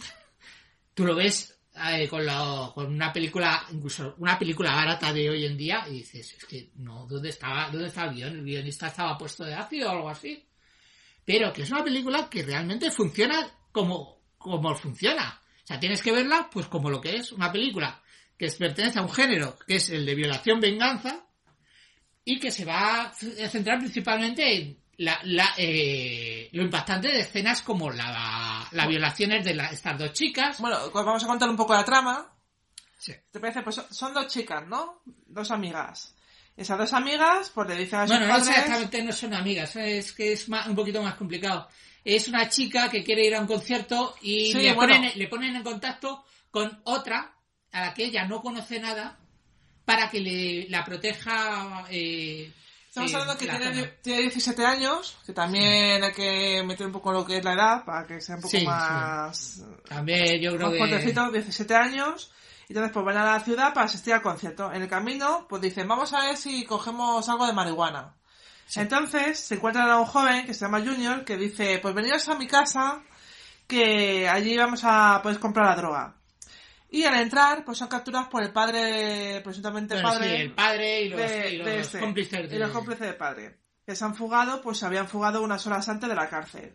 Speaker 4: tú lo ves Eh, con, la, con una película, incluso una película barata de hoy en día, y dices, es que no, ¿dónde estaba, dónde está el guión? ¿El guionista estaba puesto de ácido o algo así? Pero que es una película que realmente funciona como, como funciona. O sea, tienes que verla pues como lo que es, una película que pertenece a un género, que es el de violación-venganza, y que se va a centrar principalmente en la, la, eh, lo impactante de escenas como la, la violaciones de la, estas dos chicas.
Speaker 5: Bueno, pues vamos a contar un poco la trama.
Speaker 4: Sí.
Speaker 5: ¿Te parece? Pues son, son dos chicas, ¿no? Dos amigas. Esas dos amigas, pues le dicen a sus
Speaker 4: bueno,
Speaker 5: padres...
Speaker 4: no exactamente no son amigas, es que es más, un poquito más complicado. Es una chica que quiere ir a un concierto y
Speaker 5: sí,
Speaker 4: le,
Speaker 5: bueno.
Speaker 4: ponen, le ponen en contacto con otra a la que ella no conoce nada para que le la proteja... Eh,
Speaker 5: Estamos
Speaker 4: eh,
Speaker 5: hablando que tiene,
Speaker 4: zona.
Speaker 5: tiene diecisiete años, que también sí. hay que meter un poco lo que es la edad para que sea un poco
Speaker 4: sí,
Speaker 5: más...
Speaker 4: Sí. También yo creo
Speaker 5: más
Speaker 4: que...
Speaker 5: fuertecito, diecisiete años... Y entonces pues van a la ciudad para asistir al concierto. En el camino pues dicen, vamos a ver si cogemos algo de marihuana. Sí. Entonces se encuentran a un joven que se llama Junior que dice, pues veniros a mi casa que allí vamos a poder comprar la droga. Y al entrar pues son capturados por el padre, presuntamente
Speaker 4: bueno,
Speaker 5: padre.
Speaker 4: Sí, el padre y los,
Speaker 5: de,
Speaker 4: y los
Speaker 5: de este,
Speaker 4: cómplices de...
Speaker 5: Y los cómplices del padre. Que se han fugado, pues se habían fugado unas horas antes de la cárcel.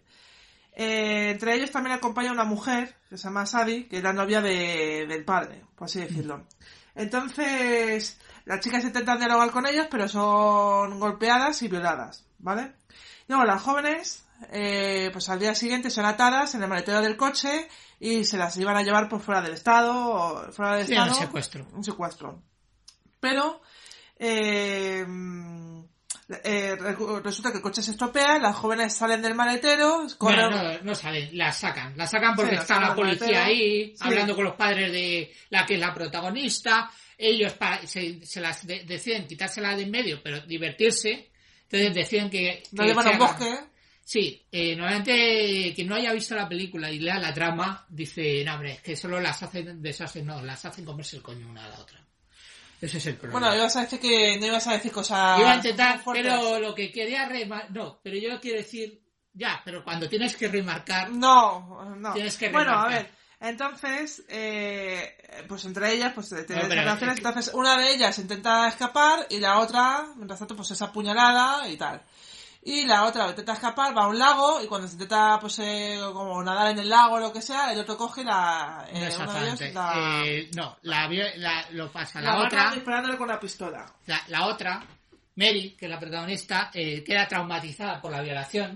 Speaker 5: Eh, entre ellos también acompaña una mujer que se llama Sadie, que es la novia de, del padre, por así decirlo. Entonces, las chicas intentan dialogar con ellos, pero son golpeadas y violadas, ¿vale? Luego las jóvenes, eh, pues al día siguiente son atadas en el maletero del coche y se las iban a llevar por fuera del estado, o fuera del
Speaker 4: sí,
Speaker 5: estado.
Speaker 4: Un secuestro.
Speaker 5: Un secuestro. Pero, eh, eh, resulta que el coche se estropea, las jóvenes salen del maletero, corren...
Speaker 1: Bueno, no, no salen, las sacan. Las sacan porque
Speaker 5: Sí,
Speaker 1: está
Speaker 5: sacan
Speaker 1: la
Speaker 5: del
Speaker 1: policía
Speaker 5: maletero.
Speaker 1: ahí,
Speaker 5: Sí.
Speaker 1: hablando con los padres de la que es la protagonista. Ellos para, se, se las de, deciden quitársela de en medio, pero divertirse. Entonces deciden que...
Speaker 5: Lo
Speaker 1: que
Speaker 5: llevan
Speaker 1: se
Speaker 5: a un
Speaker 1: hagan-
Speaker 5: bosque.
Speaker 1: Sí, eh, normalmente quien no haya visto la película y lea la trama dice, no, hombre, es que solo las hacen deshacen, no, las hacen comerse el coño una a la otra. Ese es el problema.
Speaker 5: Bueno, ibas a decir que no ibas a decir cosas...
Speaker 1: Iba a intentar,
Speaker 5: fuertes.
Speaker 1: pero lo que quería remarcar, no, pero yo quiero decir, ya, pero cuando tienes que remarcar,
Speaker 5: No, no.
Speaker 1: Tienes que
Speaker 5: bueno, a
Speaker 1: remarcar.
Speaker 5: ver, entonces, eh, pues entre ellas, pues tienen
Speaker 1: No, pero
Speaker 5: relaciones,
Speaker 1: es que-
Speaker 5: entonces una de ellas intenta escapar y la otra, mientras tanto, pues es apuñalada y tal. Y la otra intenta escapar, va a un lago y cuando se intenta, pues, eh, como nadar en el lago o lo que sea, el otro coge la...
Speaker 1: no
Speaker 5: Eh,
Speaker 1: es
Speaker 5: uno de ellos,
Speaker 1: exactamente.
Speaker 5: la,
Speaker 1: Eh, no, la, vi- la- lo pasa.
Speaker 5: la
Speaker 1: La,
Speaker 5: agarra
Speaker 1: otra,
Speaker 5: disparándole con la pistola.
Speaker 1: la, la otra, Mary, que es la protagonista, eh, queda traumatizada por la violación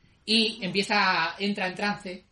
Speaker 1: y empieza, entra en trance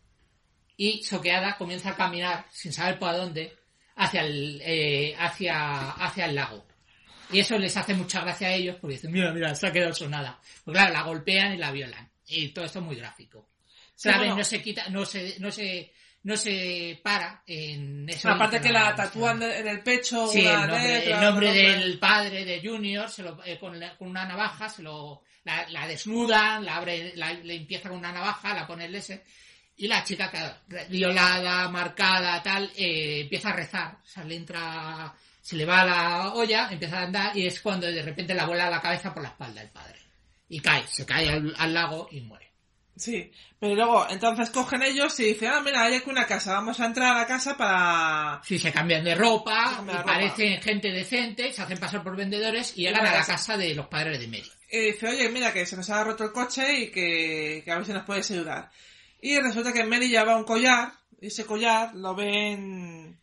Speaker 1: y soqueada comienza a caminar sin saber por dónde hacia el, eh, hacia, hacia el lago. Y eso les hace mucha gracia a ellos porque dicen, mira, mira, se ha quedado sonada. Pues claro, la golpean y la violan. Y todo esto es muy gráfico.
Speaker 5: Sí,
Speaker 1: Kraven
Speaker 5: bueno.
Speaker 1: no se quita, no se, no se, no se para en eso.
Speaker 5: Aparte que la
Speaker 1: no,
Speaker 5: tatúan
Speaker 1: no.
Speaker 5: de- en el pecho
Speaker 1: Sí,
Speaker 5: una
Speaker 1: el nombre,
Speaker 5: letra,
Speaker 1: el nombre
Speaker 5: un nombre.
Speaker 1: del padre de Junior, se lo, eh, con, la- con una navaja, se lo, la, la desnudan, la abre, la, le empieza con una navaja, la pone el ese, y la chica, claro, violada, marcada, tal, eh, empieza a rezar, o sea, le entra, se le va la olla, empieza a andar, y es cuando de repente la vuela la cabeza por la espalda el padre. Y cae, se cae al, al lago y muere.
Speaker 5: Sí, pero luego, entonces cogen ellos y dicen, ah, mira, hay aquí una casa, vamos a entrar a la casa para...
Speaker 1: Sí, se cambian de ropa,
Speaker 5: Se cambian
Speaker 1: y
Speaker 5: de ropa.
Speaker 1: parecen gente decente, se hacen pasar por vendedores y llegan a la casa de los padres de Mary.
Speaker 5: Y dice, oye, mira, que se nos ha roto el coche y que, que a ver si nos puedes ayudar. Y resulta que Mary lleva un collar, y ese collar lo ven...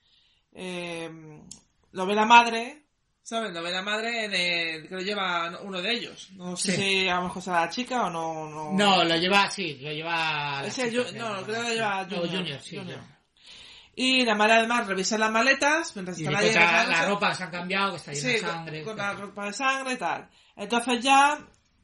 Speaker 5: Eh, lo ve la madre, ¿sabes? Lo ve la madre en el que lo lleva uno de ellos. No sé
Speaker 1: Sí.
Speaker 5: si a lo mejor será la chica o no... No,
Speaker 1: No, lo lleva, sí, lo lleva... la
Speaker 5: Ese
Speaker 1: chica,
Speaker 5: Ju-
Speaker 1: creo,
Speaker 5: no, creo que lo lleva
Speaker 1: No,
Speaker 5: Junior,
Speaker 1: Junior, sí.
Speaker 5: Junior.
Speaker 1: Junior.
Speaker 5: Y la madre además revisa las maletas mientras
Speaker 1: Y
Speaker 5: están
Speaker 1: le
Speaker 5: ahí...
Speaker 1: encuentra la
Speaker 5: rezándose.
Speaker 1: ropa que se han cambiado, que está llena
Speaker 5: Sí,
Speaker 1: de
Speaker 5: con-
Speaker 1: sangre.
Speaker 5: con
Speaker 1: etcétera.
Speaker 5: la ropa de sangre y tal. Entonces ya...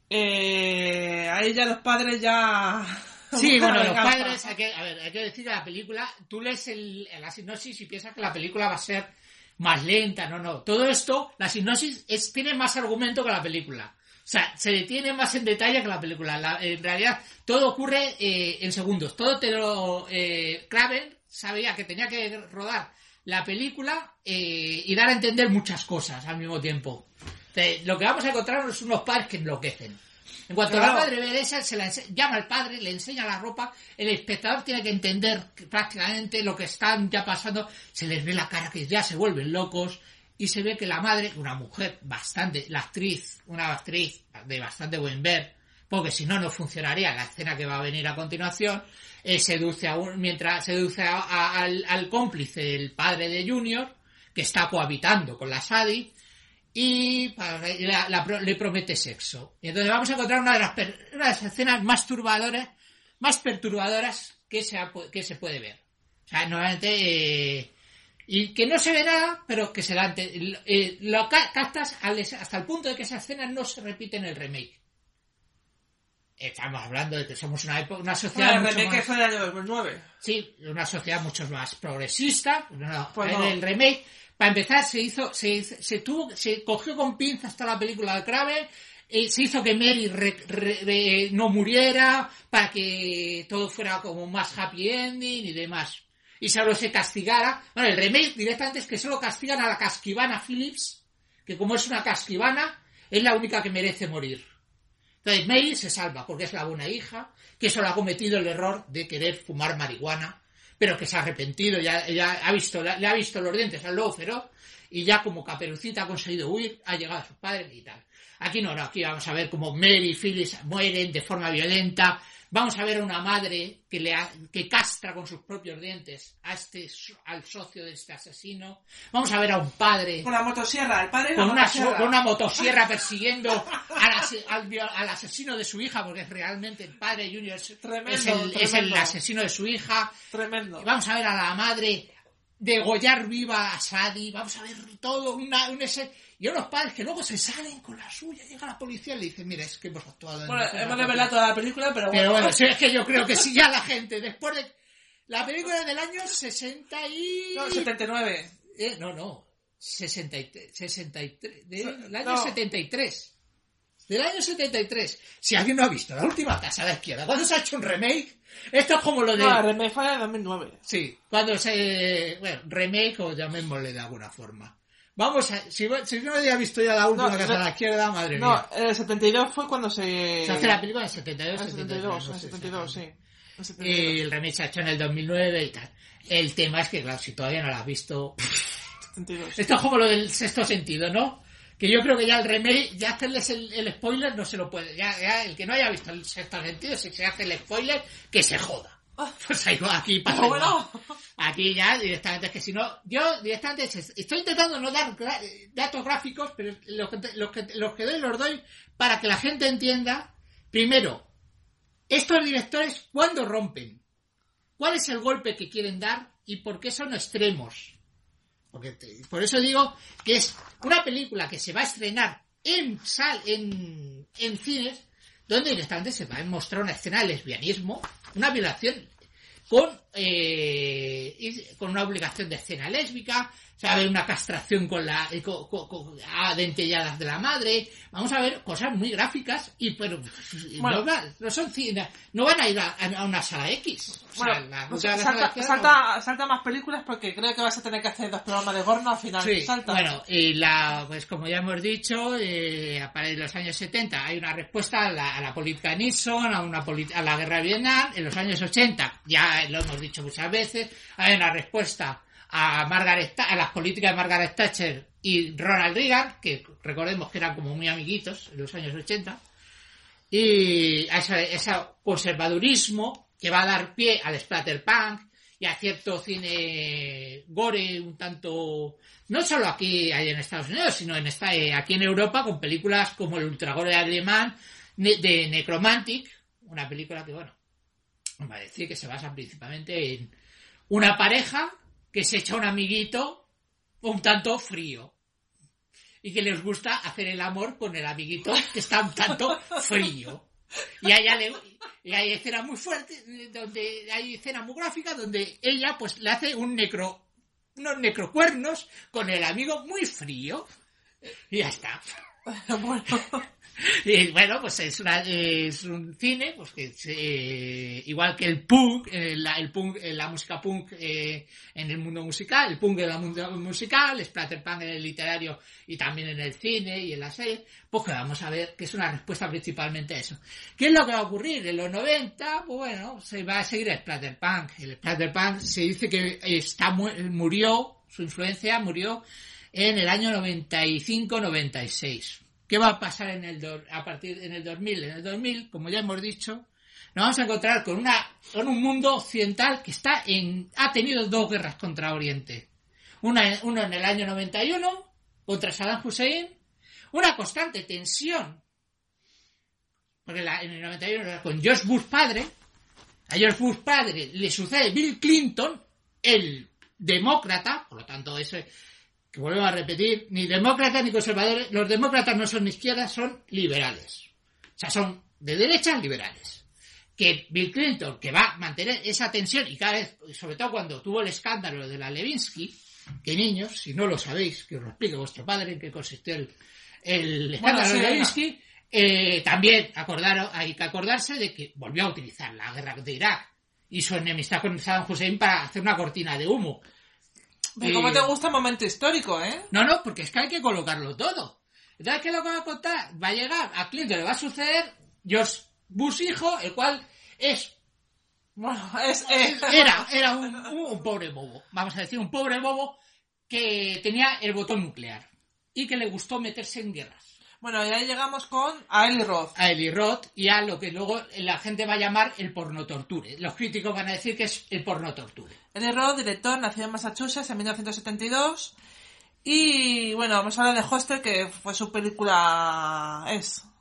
Speaker 5: Eh, ahí ya los padres ya...
Speaker 1: Sí, bueno, los
Speaker 5: venganza.
Speaker 1: padres, hay que, a ver, hay que decir que la película, tú lees el, la sinopsis y piensas que la película va a ser más lenta, no, no. Todo esto, la sinopsis es, tiene más argumento que la película. O sea, se detiene más en detalle que la película. La- en realidad, todo ocurre eh, en segundos. Todo te lo... Eh, Kraven sabía que tenía que rodar la película eh, y dar a entender muchas cosas al mismo tiempo. Entonces, lo que vamos a encontrar es unos padres que enloquecen. En cuanto
Speaker 5: Claro.
Speaker 1: la madre ve esa, se la ense- llama al padre, le enseña la ropa, el espectador tiene que entender que prácticamente lo que están ya pasando, se les ve la cara que ya se vuelven locos y se ve que la madre, una mujer bastante, la actriz, una actriz de bastante buen ver, porque si no, no funcionaría la escena que va a venir a continuación, eh, seduce a un, mientras seduce a- a- al, al cómplice, el padre de Junior, que está cohabitando con la Sadie, y para- la- la pro- le promete sexo. Y entonces vamos a encontrar una de las, per- una de las escenas más turbadoras, más perturbadoras que se, ha pu- que se puede ver. O sea, normalmente... eh, y que no se ve nada, pero que se da... ante- eh, lo ca- captas al- hasta el punto de que esa escena no se repite en el remake. Estamos hablando de que somos una, época, una sociedad...
Speaker 5: Bueno, el
Speaker 1: mucho
Speaker 5: remake
Speaker 1: más-
Speaker 5: fue del año dos mil nueve.
Speaker 1: Sí, una sociedad mucho más progresista. No,
Speaker 5: Pues
Speaker 1: en
Speaker 5: no.
Speaker 1: el remake, para empezar, se hizo, se, hizo- se tuvo, se cogió con pinzas toda la película de Kraven, eh, se hizo que Mary re- re- re- no muriera para que todo fuera como más happy ending y demás. Y solo se castigara. Bueno, el remake directamente es que solo castigan a la casquivana Phillips, que como es una casquivana, es la única que merece morir. Entonces Mary se salva porque es la buena hija, que solo ha cometido el error de querer fumar marihuana, pero que se ha arrepentido, ya, ya ha visto, le ha visto los dientes al lobo feroz y ya como Caperucita ha conseguido huir, ha llegado a sus padres y tal. Aquí no, no, aquí vamos a ver cómo Mary y Phyllis mueren de forma violenta. Vamos a ver a una madre que le ha- que castra con sus propios dientes a este so- al socio de este asesino. Vamos a ver a un padre
Speaker 5: Con la motosierra, el padre y la
Speaker 1: con una,
Speaker 5: motosierra.
Speaker 1: so- con una motosierra persiguiendo al, ase- al, vio- al asesino de su hija, porque realmente el padre Junior es,
Speaker 5: Tremendo,
Speaker 1: es el, es el
Speaker 5: tremendo.
Speaker 1: asesino de su hija.
Speaker 5: Tremendo.
Speaker 1: Vamos a ver a la madre degollar viva a Sadie, vamos a ver todo, una, un ese... Y unos padres que luego se salen con la suya, llega la policía y le dicen, mira, es que hemos actuado... En
Speaker 5: Bueno,
Speaker 1: la
Speaker 5: hemos revelado toda la película, pero bueno.
Speaker 1: Pero bueno, sí, es que yo creo que sí, ya la gente, después de... La película del año sesenta y...
Speaker 5: No, setenta y nueve.
Speaker 1: Eh, no, no, sesenta y tres, sesenta y tres, del año
Speaker 5: No.
Speaker 1: setenta y tres. Del año setenta y tres. Si alguien no ha visto La Última Casa a la Izquierda, cuando se ha hecho un remake, esto es como lo de...
Speaker 5: No, el remake fue en el dos mil nueve.
Speaker 1: Sí, cuando se... Bueno, remake o llamémosle de alguna forma. Vamos a... Si, si no había visto ya La Última
Speaker 5: No,
Speaker 1: Casa
Speaker 5: no,
Speaker 1: a la Izquierda, madre
Speaker 5: No,
Speaker 1: mía.
Speaker 5: el setenta y dos fue cuando se...
Speaker 1: Se hace la película en setenta y dos,
Speaker 5: En el setenta y dos, en el
Speaker 1: setenta
Speaker 5: setenta y dos, sí. En el setenta y
Speaker 1: Y
Speaker 5: dos.
Speaker 1: el remake se ha hecho en el dos mil nueve y tal. El tema es que, claro, si todavía no lo has visto...
Speaker 5: setenta y dos.
Speaker 1: Esto es como lo del Sexto Sentido, ¿no? Que yo creo que ya el remake, ya hacerles el, el spoiler no se lo puede. Ya, ya el que no haya visto el Sexto Sentido, si se hace el spoiler, que se joda. Pues ahí va, aquí pasa
Speaker 5: Pero
Speaker 1: igual.
Speaker 5: bueno.
Speaker 1: Aquí ya directamente, es que si no, yo directamente estoy intentando no dar gra- datos gráficos, pero los que, los, que, los que doy los doy para que la gente entienda, primero, estos directores, ¿cuándo rompen? ¿Cuál es el golpe que quieren dar y por qué son extremos? Porque te- por eso digo que es una película que se va a estrenar en sal, en, en cines, donde directamente se va a mostrar una escena de lesbianismo, una violación con eh, y con una obligación de escena lésbica, se va a ver una castración con la eh, con, con, con- a dentelladas de la madre, vamos a ver cosas muy gráficas y pero
Speaker 5: Bueno.
Speaker 1: no, va- no son cine, no van a ir a, a una sala X. O sea,
Speaker 5: Bueno,
Speaker 1: la-
Speaker 5: pues
Speaker 1: la sala
Speaker 5: salta,
Speaker 1: izquierda no-
Speaker 5: salta, salta más películas porque creo que vas a tener que hacer dos programas de Gorno al final.
Speaker 1: Sí,
Speaker 5: Salta.
Speaker 1: bueno, y la, pues como ya hemos dicho, eh, a partir de los años setenta hay una respuesta a la, a la política de Nixon, a, una poli- a la guerra de Vietnam. En los años ochenta, ya lo hemos dicho muchas veces, hay una respuesta a Margaret Tha- a las políticas de Margaret Thatcher y Ronald Reagan, que recordemos que eran como muy amiguitos en los años ochenta, y a ese, ese conservadurismo que va a dar pie al splatterpunk y a cierto cine gore un tanto, no solo aquí hay en Estados Unidos, sino en esta, eh, aquí en Europa, con películas como el ultragore alemán ne- de Necromantic, una película que, bueno, va a decir que se basa principalmente en una pareja que se echa un amiguito un tanto frío y que les gusta hacer el amor con el amiguito que está un tanto frío. Y a ella le, y hay escenas muy fuertes, donde hay escenas muy gráficas donde ella pues le hace un necro, unos necrocuernos con el amigo muy frío. Y ya está.
Speaker 5: Bueno,
Speaker 1: Y bueno, pues es, una, es un cine, pues que eh, igual que el punk, eh, la, el punk, eh, la música punk eh, en el mundo musical, el punk en el mundo musical, el splatterpunk en el literario y también en el cine y en la serie, pues que vamos a ver que es una respuesta principalmente a eso. ¿Qué es lo que va a ocurrir? En los noventa, pues bueno, se va a seguir el splatterpunk. El splatterpunk se dice que está mu- murió, su influencia murió en el año noventa y cinco noventa y seis. ¿Qué va a pasar en el do, a partir en el dos mil? En el dos mil, como ya hemos dicho, nos vamos a encontrar con una con un mundo occidental que está en ha tenido dos guerras contra Oriente. Una uno en el año noventa y uno contra Saddam Hussein, una constante tensión. Porque la, en el noventa y uno era con George Bush padre, a George Bush padre le sucede Bill Clinton, el demócrata, por lo tanto ese que volvemos a repetir, ni demócratas ni conservadores, los demócratas no son de izquierda, son liberales. O sea, son de derecha liberales. Que Bill Clinton, que va a mantener esa tensión, y cada vez, sobre todo cuando tuvo el escándalo de la Levinsky, que niños, si no lo sabéis, que os lo explique vuestro padre en qué consistió el, el escándalo
Speaker 5: Bueno, sí,
Speaker 1: de Levinsky, eh, también acordaron, hay que acordarse de que volvió a utilizar la guerra de Irak y su enemistad con Saddam Hussein para hacer una cortina de humo.
Speaker 5: pero
Speaker 1: Y-
Speaker 5: como te gusta el momento histórico, ¿eh?
Speaker 1: No, no, porque es que hay que colocarlo todo. Entonces, ¿qué es lo que va a contar? Va a llegar, a Clinton le va a suceder George Bush hijo, el cual es
Speaker 5: Bueno, es... eh,
Speaker 1: era, era un, un pobre bobo. Vamos a decir, un pobre bobo que tenía el botón nuclear y que le gustó meterse en guerras.
Speaker 5: Bueno, y ahí llegamos con a Eli Roth.
Speaker 1: A Eli Roth y a lo que luego la gente va a llamar el porno torture. Los críticos van a decir que es el porno torture.
Speaker 5: Eli Roth, director, nacido en Massachusetts en mil novecientos setenta y dos. Y bueno, vamos a hablar de Hostel, que fue su película... Es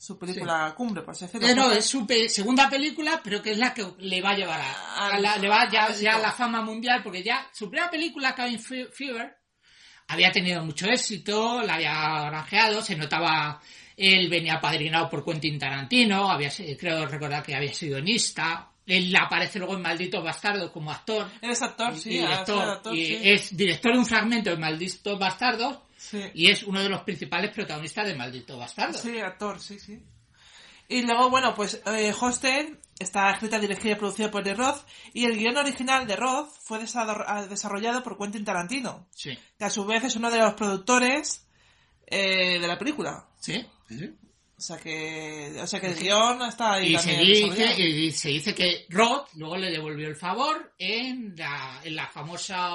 Speaker 5: su película
Speaker 1: Sí.
Speaker 5: cumbre, por así decirlo.
Speaker 1: Eh, no,
Speaker 5: Porque-
Speaker 1: es su pe- segunda película, pero que es la que le va a llevar a, a la, le va ya, ya a la fama mundial, porque ya su primera película, Cabin Fe- Fever, había tenido mucho éxito, la había granjeado, se notaba, él venía apadrinado por Quentin Tarantino, había, si- creo recordar que había sido guionista, él aparece luego en Malditos Bastardos como actor,
Speaker 5: Eres actor,
Speaker 1: y-
Speaker 5: sí,
Speaker 1: y
Speaker 5: ha
Speaker 1: director,
Speaker 5: sido actor,
Speaker 1: y
Speaker 5: sí.
Speaker 1: es director de un fragmento de Malditos Bastardos,
Speaker 5: Sí.
Speaker 1: y es uno de los principales protagonistas de Malditos Bastardos.
Speaker 5: Sí, actor, sí, sí. Y luego, bueno, pues eh, Hostel está escrita, dirigida y producida por Eli Roth, y el guión original de Roth fue desa- desarrollado por Quentin Tarantino,
Speaker 1: Sí,
Speaker 5: que a su vez es uno de los productores eh, de la película.
Speaker 1: sí, sí.
Speaker 5: O sea que, o sea que el guión está ahí
Speaker 1: Y se,
Speaker 5: también
Speaker 1: dice,
Speaker 5: desarrollado.
Speaker 1: y se dice que Roth luego le devolvió el favor en la, en la famosa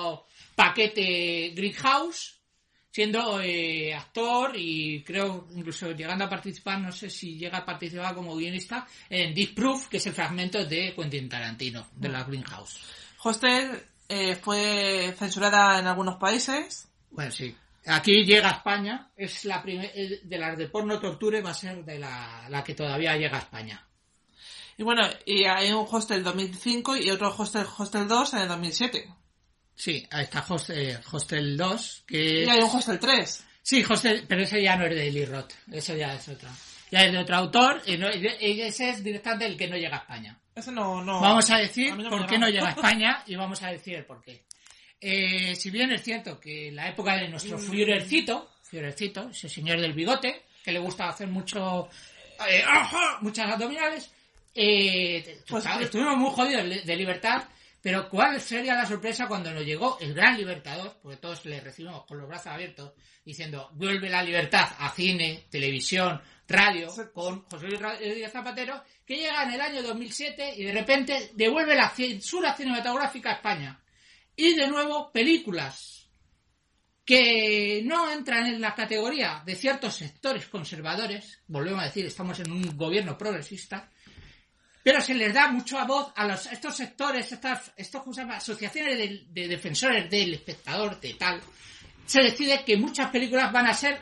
Speaker 1: paquete Greenhouse, siendo eh, actor y creo incluso llegando a participar, no sé si llega a participar como guionista, en Disproof, que es el fragmento de Quentin Tarantino, de la Greenhouse.
Speaker 5: Hostel eh, fue censurada en algunos países.
Speaker 1: Bueno, sí. Aquí llega a España, es la primera, de las de porno torture va a ser de la, la que todavía llega a España.
Speaker 5: Y bueno, y hay un Hostel dos mil cinco y otro Hostel, Hostel dos en el dos mil siete.
Speaker 1: Sí, ahí está Hostel, Hostel dos, que
Speaker 5: Y hay un Hostel tres.
Speaker 1: Sí, Hostel, pero ese ya no es de Eli Roth, eso ya es otra. Ya es de otro autor, y, no, y ese es directamente el que no llega a España.
Speaker 5: Ese no, no.
Speaker 1: Vamos a decir
Speaker 5: a mí no me
Speaker 1: por qué
Speaker 5: llegaba.
Speaker 1: no llega a España y vamos a decir el por qué. Eh, si bien es cierto que en la época de nuestro Führercito, Führercito, ese señor del bigote, que le gusta hacer mucho, eh, ¡ajá! muchas abdominales, eh,
Speaker 5: Pues-
Speaker 1: estuvimos muy jodidos de de libertad, pero ¿cuál sería la sorpresa cuando nos llegó el gran libertador? Porque todos le recibimos con los brazos abiertos, diciendo, vuelve la libertad a cine, televisión, radio, con José Luis Rodríguez Zapatero, que llega en el año dos mil siete y de repente devuelve la censura cinematográfica a España. Y de nuevo, películas que no entran en la categoría de ciertos sectores conservadores, volvemos a decir, estamos en un gobierno progresista, pero se les da mucha voz a, los, a estos sectores, estas, estos, ¿cómo se llama? Asociaciones de, de defensores del espectador, de tal. Se decide que muchas películas van a ser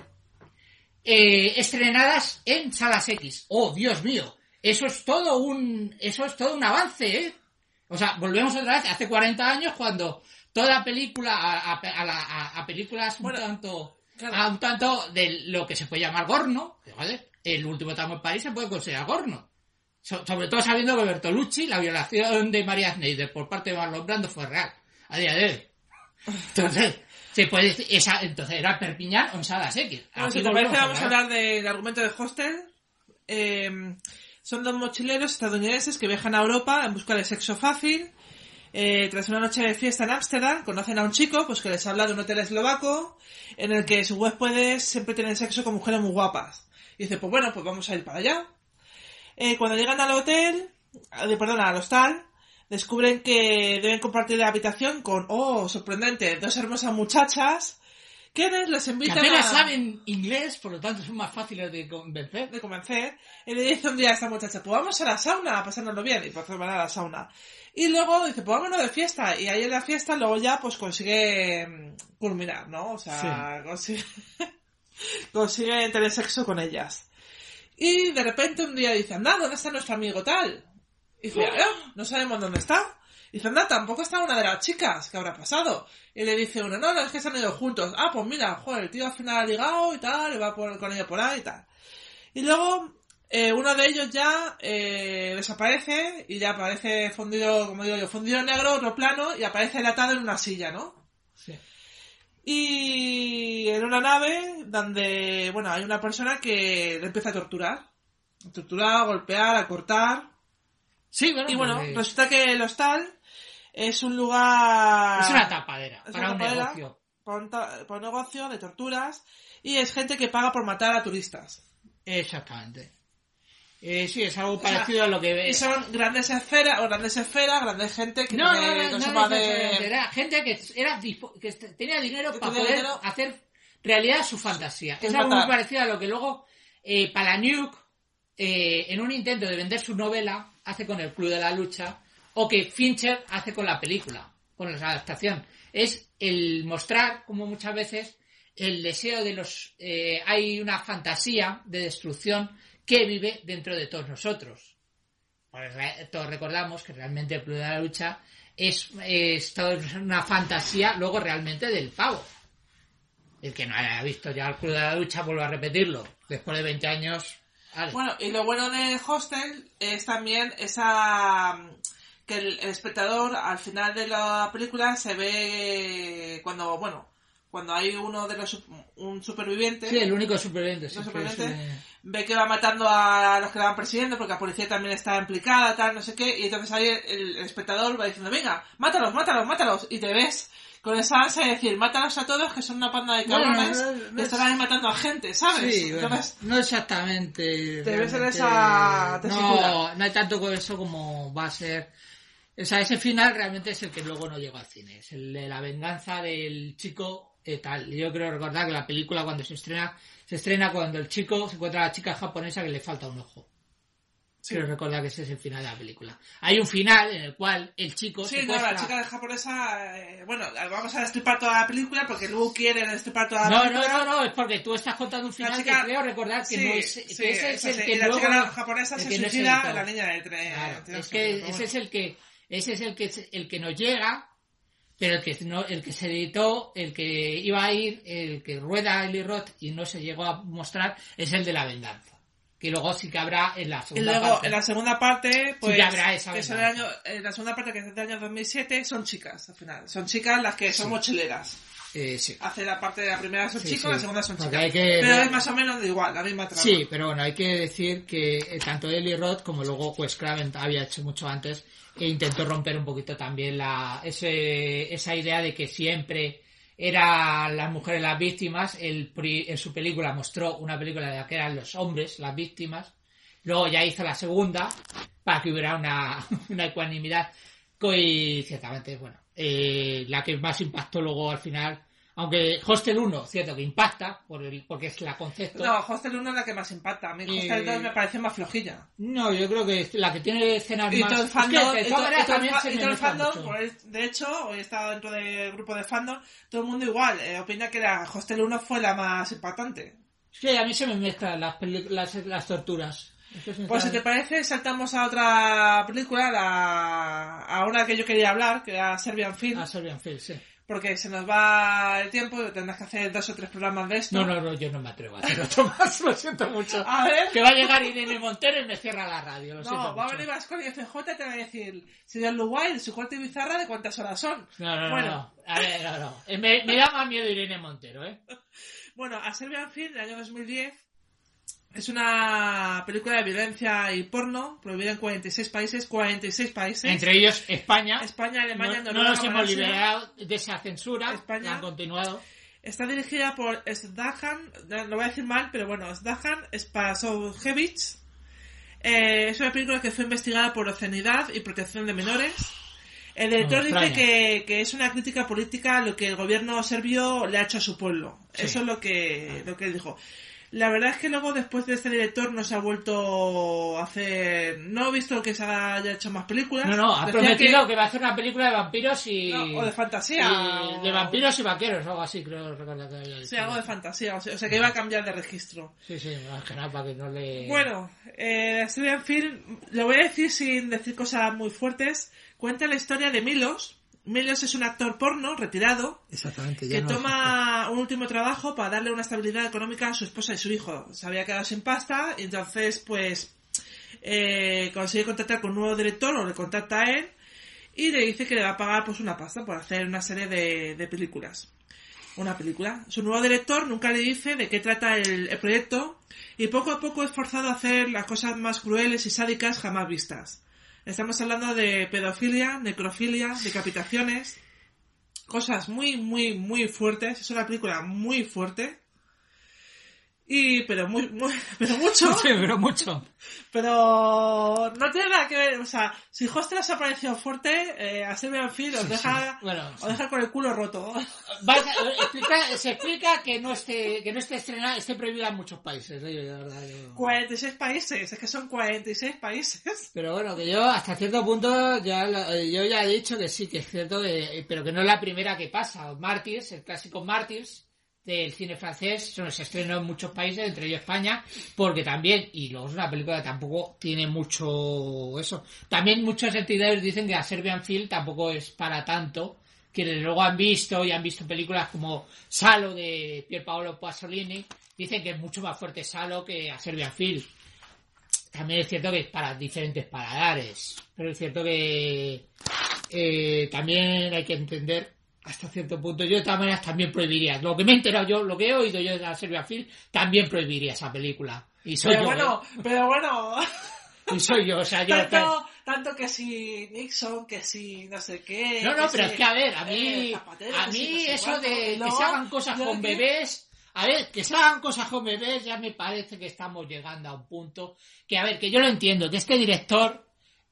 Speaker 1: eh, estrenadas en salas X. ¡Oh, Dios mío! Eso es todo un, eso es todo un avance, ¿eh? O sea, volvemos otra vez hace cuarenta años cuando toda película, a, a, a, la- a- a películas
Speaker 5: Bueno,
Speaker 1: un tanto,
Speaker 5: claro.
Speaker 1: a un tanto de lo que se puede llamar gorno, que, joder, el último tramo en París se puede considerar gorno. So- sobre todo sabiendo que Bertolucci, la violación de María Schneider por parte de Marlon Brando fue real, a día de hoy. Entonces, se puede decir, esa, entonces era Perpiñán o en salas X.
Speaker 5: Bueno,
Speaker 1: Aquí
Speaker 5: si te parece,
Speaker 1: volvemos
Speaker 5: vamos a
Speaker 1: otra vez.
Speaker 5: hablar del argumento de Hostel. Eh, son dos mochileros estadounidenses que viajan a Europa en busca de sexo fácil. Eh, tras una noche de fiesta en Ámsterdam, conocen a un chico pues que les habla de un hotel eslovaco en el que sus huéspedes siempre tienen sexo con mujeres muy guapas. Y dice, pues bueno, pues vamos a ir para allá. Eh, cuando llegan al hotel, eh, perdón, al hostal, descubren que deben compartir la habitación con, oh, sorprendente, dos hermosas muchachas, quienes les
Speaker 1: Que
Speaker 5: invitan
Speaker 1: apenas
Speaker 5: a...
Speaker 1: saben inglés, por lo tanto son más fáciles de convencer.
Speaker 5: de convencer, y le dice un día a esta muchacha, pues vamos a la sauna a pasárnoslo bien, y pues van a la sauna. Y luego dice, pues vámonos de fiesta, y ahí en la fiesta luego ya pues consigue mm, culminar, ¿no? O sea, consigue, consigue tener sexo con ellas. Y de repente un día dice, anda, ¿dónde está nuestro amigo tal? Y dice, "Ah, no sabemos dónde está. Y dice, anda, tampoco está una de las chicas, ¿qué habrá pasado? Y le dice uno, no, no, es que se han ido juntos. Ah, pues mira, joder, el tío al final ha ligado y tal, y va por, con ella por ahí y tal. Y luego, eh, uno de ellos ya eh, desaparece y ya aparece fundido, como digo yo, fundido en negro, otro plano, y aparece atado en una silla, ¿no?
Speaker 1: Sí.
Speaker 5: Y en una nave donde, bueno, hay una persona que le empieza a torturar. A torturar, a golpear, a cortar.
Speaker 1: Sí, bueno,
Speaker 5: Y bueno,
Speaker 1: pues,
Speaker 5: resulta que el hostal es un lugar...
Speaker 1: es una tapadera
Speaker 5: es
Speaker 1: para
Speaker 5: una
Speaker 1: un
Speaker 5: tapadera
Speaker 1: negocio.
Speaker 5: Para un, ta- para un negocio de torturas. Y es gente que paga por matar a turistas.
Speaker 1: Exactamente. Eh, sí, es algo
Speaker 5: O sea,
Speaker 1: parecido a lo que
Speaker 5: Y
Speaker 1: ves.
Speaker 5: son grandes esferas, o grandes esferas, grandes gente que
Speaker 1: No, no,
Speaker 5: tiene
Speaker 1: no, no,
Speaker 5: cosas
Speaker 1: no,
Speaker 5: más
Speaker 1: no,
Speaker 5: de...
Speaker 1: era gente que era dispo- que est- tenía dinero
Speaker 5: Que
Speaker 1: para
Speaker 5: tenía
Speaker 1: poder
Speaker 5: dinero.
Speaker 1: hacer realidad su fantasía.
Speaker 5: Que
Speaker 1: Es
Speaker 5: es
Speaker 1: algo muy
Speaker 5: matar.
Speaker 1: parecido a lo que luego eh, Palahniuk, eh, en un intento de vender su novela, hace con el Club de la Lucha, o que Fincher hace con la película, con la adaptación. Es el mostrar, como muchas veces, el deseo de los... eh, hay una fantasía de destrucción que vive dentro de todos nosotros. Pues, todos recordamos que realmente el Club de la Lucha es, es toda una fantasía luego realmente del pavo. El que no haya visto ya el Club de la Lucha, vuelvo a repetirlo, después de veinte años... Vale.
Speaker 5: Bueno, y lo bueno de Hostel es también esa... que el, el espectador al final de la película se ve cuando, bueno, cuando hay uno de los un superviviente,
Speaker 1: sí, el único superviviente, sí,
Speaker 5: superviviente
Speaker 1: que es, eh...
Speaker 5: ve que va matando a los que la van persiguiendo porque la policía también está implicada, tal, no sé qué, y entonces ahí el, el espectador va diciendo, venga, mátalos, mátalos, mátalos, y te ves con esa ansia de decir, mátalos a todos que son una panda de cabrones bueno, no, no, que están ahí matando a gente, ¿sabes?
Speaker 1: Sí, bueno,
Speaker 5: entonces,
Speaker 1: no exactamente.
Speaker 5: Te ves en esa tesitura.
Speaker 1: No, no hay tanto con eso como va a ser. O sea, ese final realmente es el que luego no llega al cine. Es el de la venganza del chico eh, tal. Yo creo recordar que la película cuando se estrena, se estrena cuando el chico se encuentra a la chica japonesa que le falta un ojo. Sí. Quiero recordar que ese es el final de la película. Hay un final en el cual el chico
Speaker 5: sí,
Speaker 1: secuestra...
Speaker 5: no, la chica japonesa... Eh, bueno, vamos a destripar toda la película porque luego quieren destripar toda la
Speaker 1: no,
Speaker 5: película.
Speaker 1: No, no, no, es porque tú estás contando un final chica... que creo recordar que
Speaker 5: sí,
Speaker 1: no es...
Speaker 5: Sí,
Speaker 1: que ese es el
Speaker 5: sí,
Speaker 1: que
Speaker 5: y la
Speaker 1: luego...
Speaker 5: chica japonesa se suicida
Speaker 1: no
Speaker 5: en la niña de tres.
Speaker 1: Claro, es que ese bueno. es el que... Ese es el que, el que nos llega, pero el que no, el que se editó, el que iba a ir, el que rueda Eli Roth y no se llegó a mostrar, es el de la venganza. Que luego sí que habrá en la segunda
Speaker 5: parte. Y luego,
Speaker 1: parte.
Speaker 5: en la segunda parte, pues,
Speaker 1: sí que habrá esa
Speaker 5: que es el año, en la segunda parte, que es del año dos mil siete, son chicas, al final. Son chicas las que son sí. mochileras.
Speaker 1: Eh, sí.
Speaker 5: Hace la parte de la primera son
Speaker 1: sí,
Speaker 5: chicos,
Speaker 1: sí.
Speaker 5: la segunda son
Speaker 1: Porque
Speaker 5: chicas.
Speaker 1: Hay que...
Speaker 5: Pero es más o menos igual, la misma trama.
Speaker 1: Sí, pero bueno, hay que decir que eh, tanto Eli Roth como luego Wes Craven había hecho mucho antes e intentó romper un poquito también la ese, esa idea de que siempre eran las mujeres las víctimas. El, en su película mostró una película de la que eran los hombres las víctimas. Luego ya hizo la segunda para que hubiera una, una ecuanimidad. Y ciertamente, bueno, eh, la que más impactó luego al final... Aunque Hostel uno, cierto que impacta, por el, porque es la concepto.
Speaker 5: No, Hostel uno es la que más impacta. A mí y... Hostel dos me parece más flojilla.
Speaker 1: No, yo creo que es la que tiene escenas
Speaker 5: y
Speaker 1: más...
Speaker 5: Todo el fandom,
Speaker 1: es que,
Speaker 5: y todo, y todo,
Speaker 1: también
Speaker 5: fa-
Speaker 1: se
Speaker 5: y todo el fandom,
Speaker 1: mucho.
Speaker 5: Pues, de hecho, hoy he estado dentro del grupo de fandom, todo el mundo igual. Eh, opina que la Hostel uno fue la más impactante.
Speaker 1: Sí, a mí se me mezclan las, las, las torturas.
Speaker 5: Pues si te parece, saltamos a otra película, la... a una que yo quería hablar, que era Serbian Film.
Speaker 1: A Serbian Film, sí.
Speaker 5: Porque se nos va el tiempo, tendrás que hacer dos o tres programas de esto.
Speaker 1: No, no, no, yo no me atrevo a hacer otro más, lo siento mucho.
Speaker 5: A ver.
Speaker 1: Que va a llegar Irene Montero y me cierra la radio, lo
Speaker 5: no,
Speaker 1: siento
Speaker 5: va
Speaker 1: mucho.
Speaker 5: a venir Vasconi y F J y te va a decir, señor Luguay, su corte bizarra, ¿de cuántas horas son?
Speaker 1: No, no,
Speaker 5: bueno.
Speaker 1: no, a ver, no, no. Me, me da más miedo Irene Montero, ¿eh?
Speaker 5: Bueno, A Serbian Film, del año dos mil diez, es una película de violencia y porno, prohibida en cuarenta y seis países, cuarenta y seis países.
Speaker 1: Entre ellos España.
Speaker 5: España, Alemania,
Speaker 1: no,
Speaker 5: Noruega,
Speaker 1: no nos hemos
Speaker 5: Malasia,
Speaker 1: liberado de esa censura.
Speaker 5: España.
Speaker 1: Han continuado.
Speaker 5: Está dirigida por Zdahan, lo voy a decir mal, pero bueno, Zdahan Spasovjevic. Eh, es una película que fue investigada por obscenidad y protección de menores. El director
Speaker 1: no
Speaker 5: dice que, que es una crítica política a lo que el gobierno serbio le ha hecho a su pueblo. Sí. Eso es lo que, lo que él dijo. La verdad es que luego, después de este director, no se ha vuelto a hacer... No he visto que se haya hecho más películas.
Speaker 1: No, no, ha
Speaker 5: Decía
Speaker 1: prometido que...
Speaker 5: que
Speaker 1: va a hacer una película de vampiros y...
Speaker 5: No, o de fantasía.
Speaker 1: Y
Speaker 5: o...
Speaker 1: de vampiros y vaqueros, algo así, creo recordar que había dicho.
Speaker 5: Sí, algo de fantasía. O sea, o sea, que iba a cambiar de registro.
Speaker 1: Sí, sí, más que nada para que no le...
Speaker 5: Bueno, eh, Serbian Film, lo voy a decir sin decir cosas muy fuertes. Cuenta la historia de Milos. Milos es un actor porno retirado.
Speaker 1: Exactamente, ya
Speaker 5: que
Speaker 1: no
Speaker 5: toma un último trabajo para darle una estabilidad económica a su esposa y su hijo. Se había quedado sin pasta y entonces pues eh, consigue contactar con un nuevo director, o le contacta a él y le dice que le va a pagar pues una pasta por hacer una serie de, de películas. Una película. Su nuevo director nunca le dice de qué trata el, el proyecto y poco a poco es forzado a hacer las cosas más crueles y sádicas jamás vistas. Estamos hablando de pedofilia, necrofilia, decapitaciones, cosas muy, muy, muy fuertes. Es una película muy fuerte. Y, pero muy, muy, pero mucho.
Speaker 1: Sí, pero mucho.
Speaker 5: Pero no tiene nada que ver, o sea, si Hostel os ha parecido fuerte, eh, a Serbian Film os deja, sí. Bueno, os deja con el culo roto.
Speaker 1: Va, explica, se explica que no esté, que no esté estrenada, esté prohibida en muchos países, ¿eh? De verdad, yo...
Speaker 5: cuarenta y seis países, es que son cuarenta y seis países.
Speaker 1: Pero bueno, que yo hasta cierto punto ya, yo ya he dicho que sí, que es cierto, que, pero que no es la primera que pasa. Martyrs, el clásico Martyrs, del cine francés, se nos estrenó en muchos países, entre ellos España, porque también, y luego es una película que tampoco tiene mucho eso, también muchos entidades dicen que a Serbian Film tampoco es para tanto, quienes luego han visto y han visto películas como Salo de Pier Paolo Pasolini, dicen que es mucho más fuerte Salo que a Serbian Film. También es cierto que es para diferentes paladares, pero es cierto que eh, también hay que entender hasta cierto punto. Yo de todas maneras también prohibiría, lo que me he enterado yo, lo que he oído yo de la Serbian Film, también prohibiría esa película. Y soy
Speaker 5: pero
Speaker 1: yo,
Speaker 5: bueno,
Speaker 1: ¿eh?
Speaker 5: pero bueno.
Speaker 1: Y soy yo, o sea, yo...
Speaker 5: Tanto, tanto que si Nixon, que si no sé qué...
Speaker 1: No, no,
Speaker 5: que
Speaker 1: pero
Speaker 5: si,
Speaker 1: es que a ver, a mí,
Speaker 5: eh, Zapatero,
Speaker 1: a
Speaker 5: que
Speaker 1: mí
Speaker 5: si no sé
Speaker 1: eso
Speaker 5: cuánto,
Speaker 1: de
Speaker 5: no,
Speaker 1: que se hagan cosas
Speaker 5: yo
Speaker 1: con
Speaker 5: que-
Speaker 1: bebés... A ver, que se hagan cosas con bebés ya me parece que estamos llegando a un punto que, a ver, que yo lo entiendo, que este director,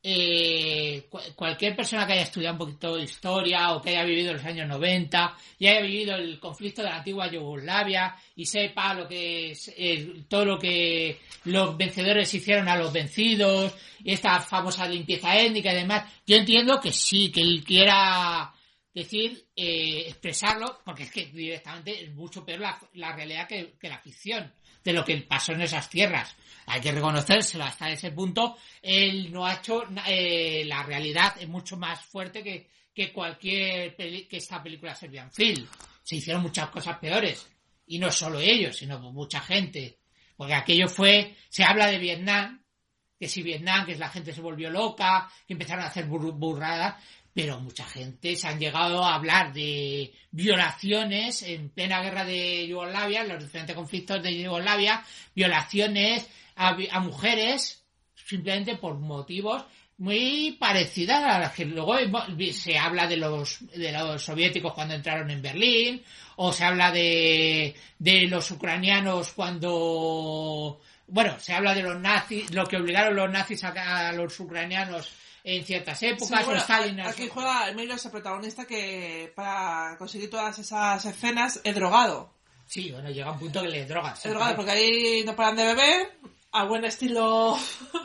Speaker 1: eh, cu- cualquier persona que haya estudiado un poquito de historia o que haya vivido los años noventa y haya vivido el conflicto de la antigua Yugoslavia y sepa lo que es eh, todo lo que los vencedores hicieron a los vencidos y esta famosa limpieza étnica y demás, yo entiendo que sí, que él quiera... decir, eh, expresarlo, porque es que directamente es mucho peor la, la realidad que, que la ficción de lo que pasó en esas tierras. Hay que reconocérselo hasta ese punto. Él no ha hecho, eh, la realidad es mucho más fuerte que, que cualquier peli, que esta película Serbian Film. Se hicieron muchas cosas peores. Y no solo ellos, sino mucha gente. Porque aquello fue, se habla de Vietnam, que si Vietnam, que la gente se volvió loca, que empezaron a hacer bur- burradas, pero mucha gente se han llegado a hablar de violaciones en plena guerra de Yugoslavia, en los diferentes conflictos de Yugoslavia, violaciones a, a mujeres simplemente por motivos muy parecidos a las que luego se habla de los de los soviéticos cuando entraron en Berlín, o se habla de, de los ucranianos cuando... Bueno, se habla de los nazis, lo que obligaron los nazis a, a los ucranianos en ciertas épocas,
Speaker 5: Sí, bueno,
Speaker 1: o Stalin...
Speaker 5: aquí juega Emilio, ese protagonista que para conseguir todas esas escenas es drogado.
Speaker 1: Sí, bueno, llega un punto que le drogas.
Speaker 5: Es drogado porque ahí no paran de beber, a buen estilo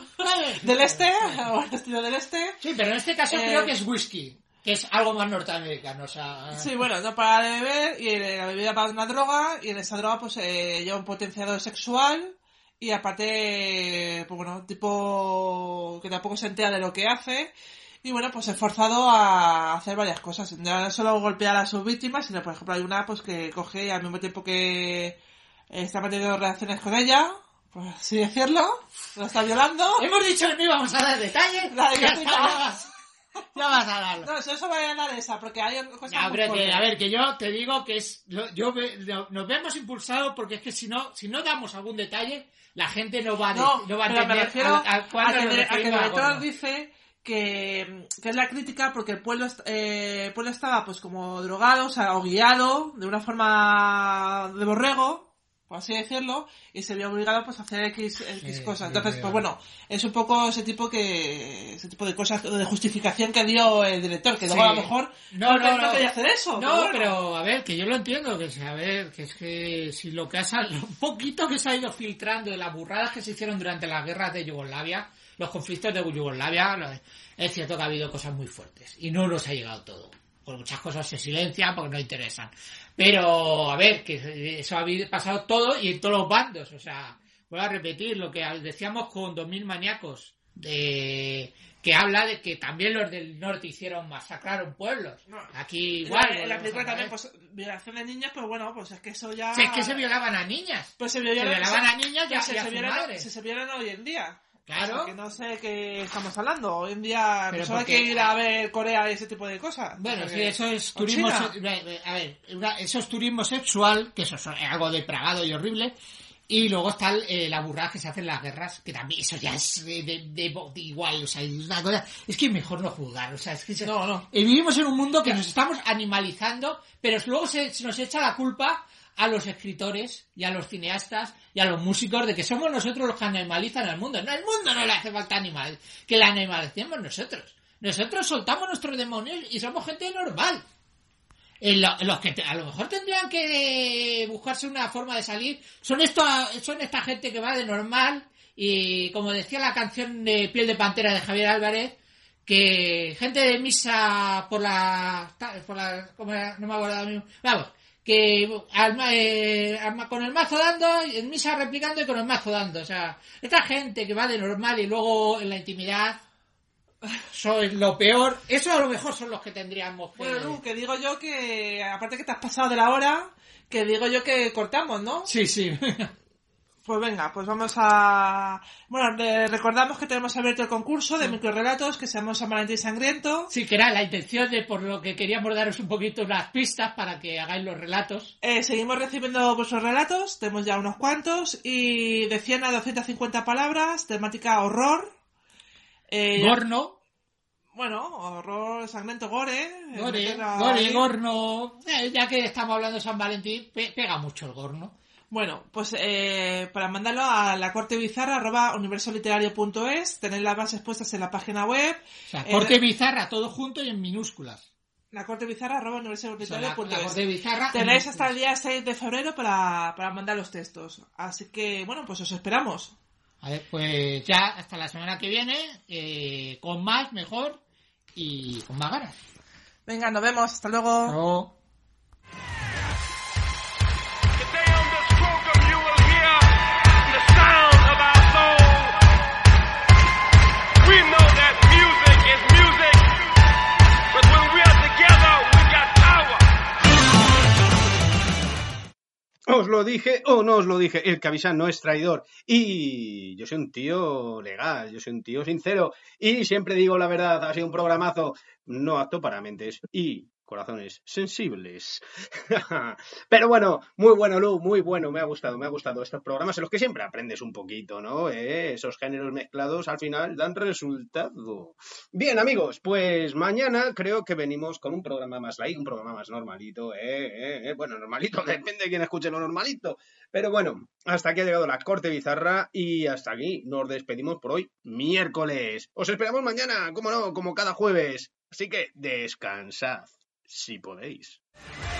Speaker 5: del este, a buen estilo del este.
Speaker 1: Sí, pero en este caso
Speaker 5: Eh,
Speaker 1: creo que es whisky, que es algo más norteamericano, o sea...
Speaker 5: Sí, bueno, no para de beber y la bebida para una droga y en esa droga pues eh, lleva un potenciador sexual. Y aparte, pues bueno, tipo que tampoco se entera de lo que hace. Y bueno, pues es forzado a hacer varias cosas. No solo golpear a sus víctimas, sino por ejemplo hay una pues que coge y al mismo tiempo que está manteniendo relaciones con ella, pues así decirlo, lo está violando.
Speaker 1: Hemos dicho que no íbamos a dar detalles.
Speaker 5: La de
Speaker 1: ya,
Speaker 5: Gatita.
Speaker 1: está, ya vas, ya vas a darlo.
Speaker 5: No, eso va a dar esa, porque hay cosas
Speaker 1: Ya,
Speaker 5: muy
Speaker 1: pero que,
Speaker 5: fuertes.
Speaker 1: a ver, que yo te digo que es, lo- yo ve- lo- nos vemos impulsados porque es que si no, si no damos algún detalle, la gente no va a, de-
Speaker 5: No,
Speaker 1: no va a
Speaker 5: pero me
Speaker 1: entender
Speaker 5: refiero
Speaker 1: a, a
Speaker 5: a
Speaker 1: cuándo
Speaker 5: que,
Speaker 1: nos
Speaker 5: el- a que el
Speaker 1: referimos a
Speaker 5: director
Speaker 1: gordo.
Speaker 5: dice que, que es la crítica porque el pueblo, est- eh, el pueblo estaba pues como drogado, o sea, o guiado de una forma de borrego, por así decirlo, y se vio obligado pues a hacer X, X
Speaker 1: Sí,
Speaker 5: cosas.
Speaker 1: sí,
Speaker 5: Entonces,
Speaker 1: sí,
Speaker 5: pues
Speaker 1: sí.
Speaker 5: bueno, es un poco ese tipo que ese tipo de cosas de justificación que dio el director, que luego
Speaker 1: Sí.
Speaker 5: a lo mejor
Speaker 1: No, no,
Speaker 5: no
Speaker 1: no.
Speaker 5: quería hacer eso.
Speaker 1: No,
Speaker 5: bueno.
Speaker 1: pero a ver, que yo lo entiendo, que a ver, que es que si lo que ha salido, un poquito que se ha ido filtrando de las burradas que se hicieron durante las guerras de Yugoslavia, los conflictos de Yugoslavia, lo- es cierto que ha habido cosas muy fuertes y no nos ha llegado todo. Por muchas cosas se silencian porque no interesan. Pero, a ver, que eso ha habido- pasado todo y en todos los bandos, o sea, voy a repetir lo que decíamos con dos mil maníacos, de que habla de que también los del norte hicieron, masacraron pueblos.
Speaker 5: No.
Speaker 1: Aquí
Speaker 5: En
Speaker 1: igual.
Speaker 5: la- en la
Speaker 1: volvemos
Speaker 5: película
Speaker 1: a
Speaker 5: también,
Speaker 1: ver.
Speaker 5: pues, violación de niñas, pues bueno, pues es que eso ya...
Speaker 1: Si es que se violaban a niñas.
Speaker 5: Pues se
Speaker 1: Se
Speaker 5: violaban,
Speaker 1: violaban a niñas y a,
Speaker 5: se,
Speaker 1: y a
Speaker 5: se
Speaker 1: su
Speaker 5: violan,
Speaker 1: madre.
Speaker 5: se, se violan hoy en día.
Speaker 1: Claro.
Speaker 5: O sea, que no sé qué estamos hablando. Hoy en día
Speaker 1: Pero
Speaker 5: no solo hay
Speaker 1: porque-
Speaker 5: que ir a ver Corea y ese tipo de cosas.
Speaker 1: Bueno,
Speaker 5: O sea
Speaker 1: sí,
Speaker 5: que-
Speaker 1: eso es
Speaker 5: o
Speaker 1: turismo...
Speaker 5: China.
Speaker 1: se- A ver, una- eso es turismo sexual, que eso es algo depravado y horrible. Y luego está el, eh, la burrada que se hace en las guerras, que también eso ya es de, de- de- de igual, o sea, es una cosa... Es que mejor no juzgar, o sea, es que... se-
Speaker 5: No, no.
Speaker 1: eh, vivimos en un mundo que nos estamos animalizando, pero luego se, se nos echa la culpa a los escritores y a los cineastas y a los músicos de que somos nosotros los que animalizan al mundo. No, al mundo no le hace falta animal, que la animalicemos nosotros. Nosotros soltamos nuestros demonios y somos gente normal. En lo- en los que te- a lo mejor tendrían que buscarse una forma de salir son esto, son esta gente que va de normal y como decía la canción de Piel de Pantera de Javier Álvarez, que gente de misa por la por la ¿cómo era? No me acuerdo ahora mismo. Vamos, que al ma- eh, al ma- con el mazo dando, en misa replicando y con el mazo dando. O sea, esta gente que va de normal y luego en la intimidad son lo peor. Eso a lo mejor son los que tendríamos que...
Speaker 5: Bueno, Lu, que digo yo que, aparte que te has pasado de la hora, que digo yo que cortamos, ¿no?
Speaker 1: Sí, sí.
Speaker 5: Pues venga, pues vamos a... Bueno, le- recordamos que tenemos abierto el concurso de microrelatos que se llama San Valentín Sangriento.
Speaker 1: Sí, que era la intención de por lo que queríamos daros un poquito unas pistas para que hagáis los relatos.
Speaker 5: Eh, seguimos recibiendo vuestros relatos, tenemos ya unos cuantos, y de cien a doscientas cincuenta palabras, temática horror. Eh, ya-
Speaker 1: Gorno,
Speaker 5: Bueno, horror, sangriento, gore. eh,
Speaker 1: gore,
Speaker 5: meter a-
Speaker 1: gore, gorno. Eh, ya que estamos hablando de San Valentín, pe- pega mucho el gorno.
Speaker 5: Bueno, pues eh, para mandarlo a la corte bizarra arroba universoliterario punto es, tenéis las bases puestas en la página web.
Speaker 1: O sea,
Speaker 5: Eh,
Speaker 1: corte bizarra, todo junto y en minúsculas.
Speaker 5: La corte bizarra arroba
Speaker 1: O sea,
Speaker 5: universoliterario
Speaker 1: la,
Speaker 5: punto
Speaker 1: la
Speaker 5: es.
Speaker 1: corte bizarra. en
Speaker 5: Tenéis hasta el
Speaker 1: minúsculas.
Speaker 5: día seis de febrero para, para mandar los textos. Así que, bueno, pues os esperamos.
Speaker 1: A ver, pues ya hasta la semana que viene, eh, con más, mejor y con más ganas.
Speaker 5: Venga, nos vemos. Hasta luego.
Speaker 1: Chao.
Speaker 6: Today on this program you will hear the sound of our soul. We know that music is music, but when we are together, we got power.
Speaker 3: Os lo dije o no os lo dije, el que avisa no es traidor. Y yo soy un tío legal, yo soy un tío sincero. Y siempre digo la verdad, ha sido un programazo no apto para mentes y corazones sensibles. Pero bueno, muy bueno, Lu, muy bueno, me ha gustado, me ha gustado estos programas en los que siempre aprendes un poquito, ¿no? ¿Eh? Esos géneros mezclados al final dan resultado. Bien, amigos, pues mañana creo que venimos con un programa más light, un programa más normalito, ¿eh? ¿Eh? ¿Eh? Bueno, normalito, depende de quién escuche lo normalito. Pero bueno, hasta aquí ha llegado la corte bizarra y hasta aquí nos despedimos por hoy, miércoles. Os esperamos mañana, como no, como cada jueves. Así que descansad, si podéis.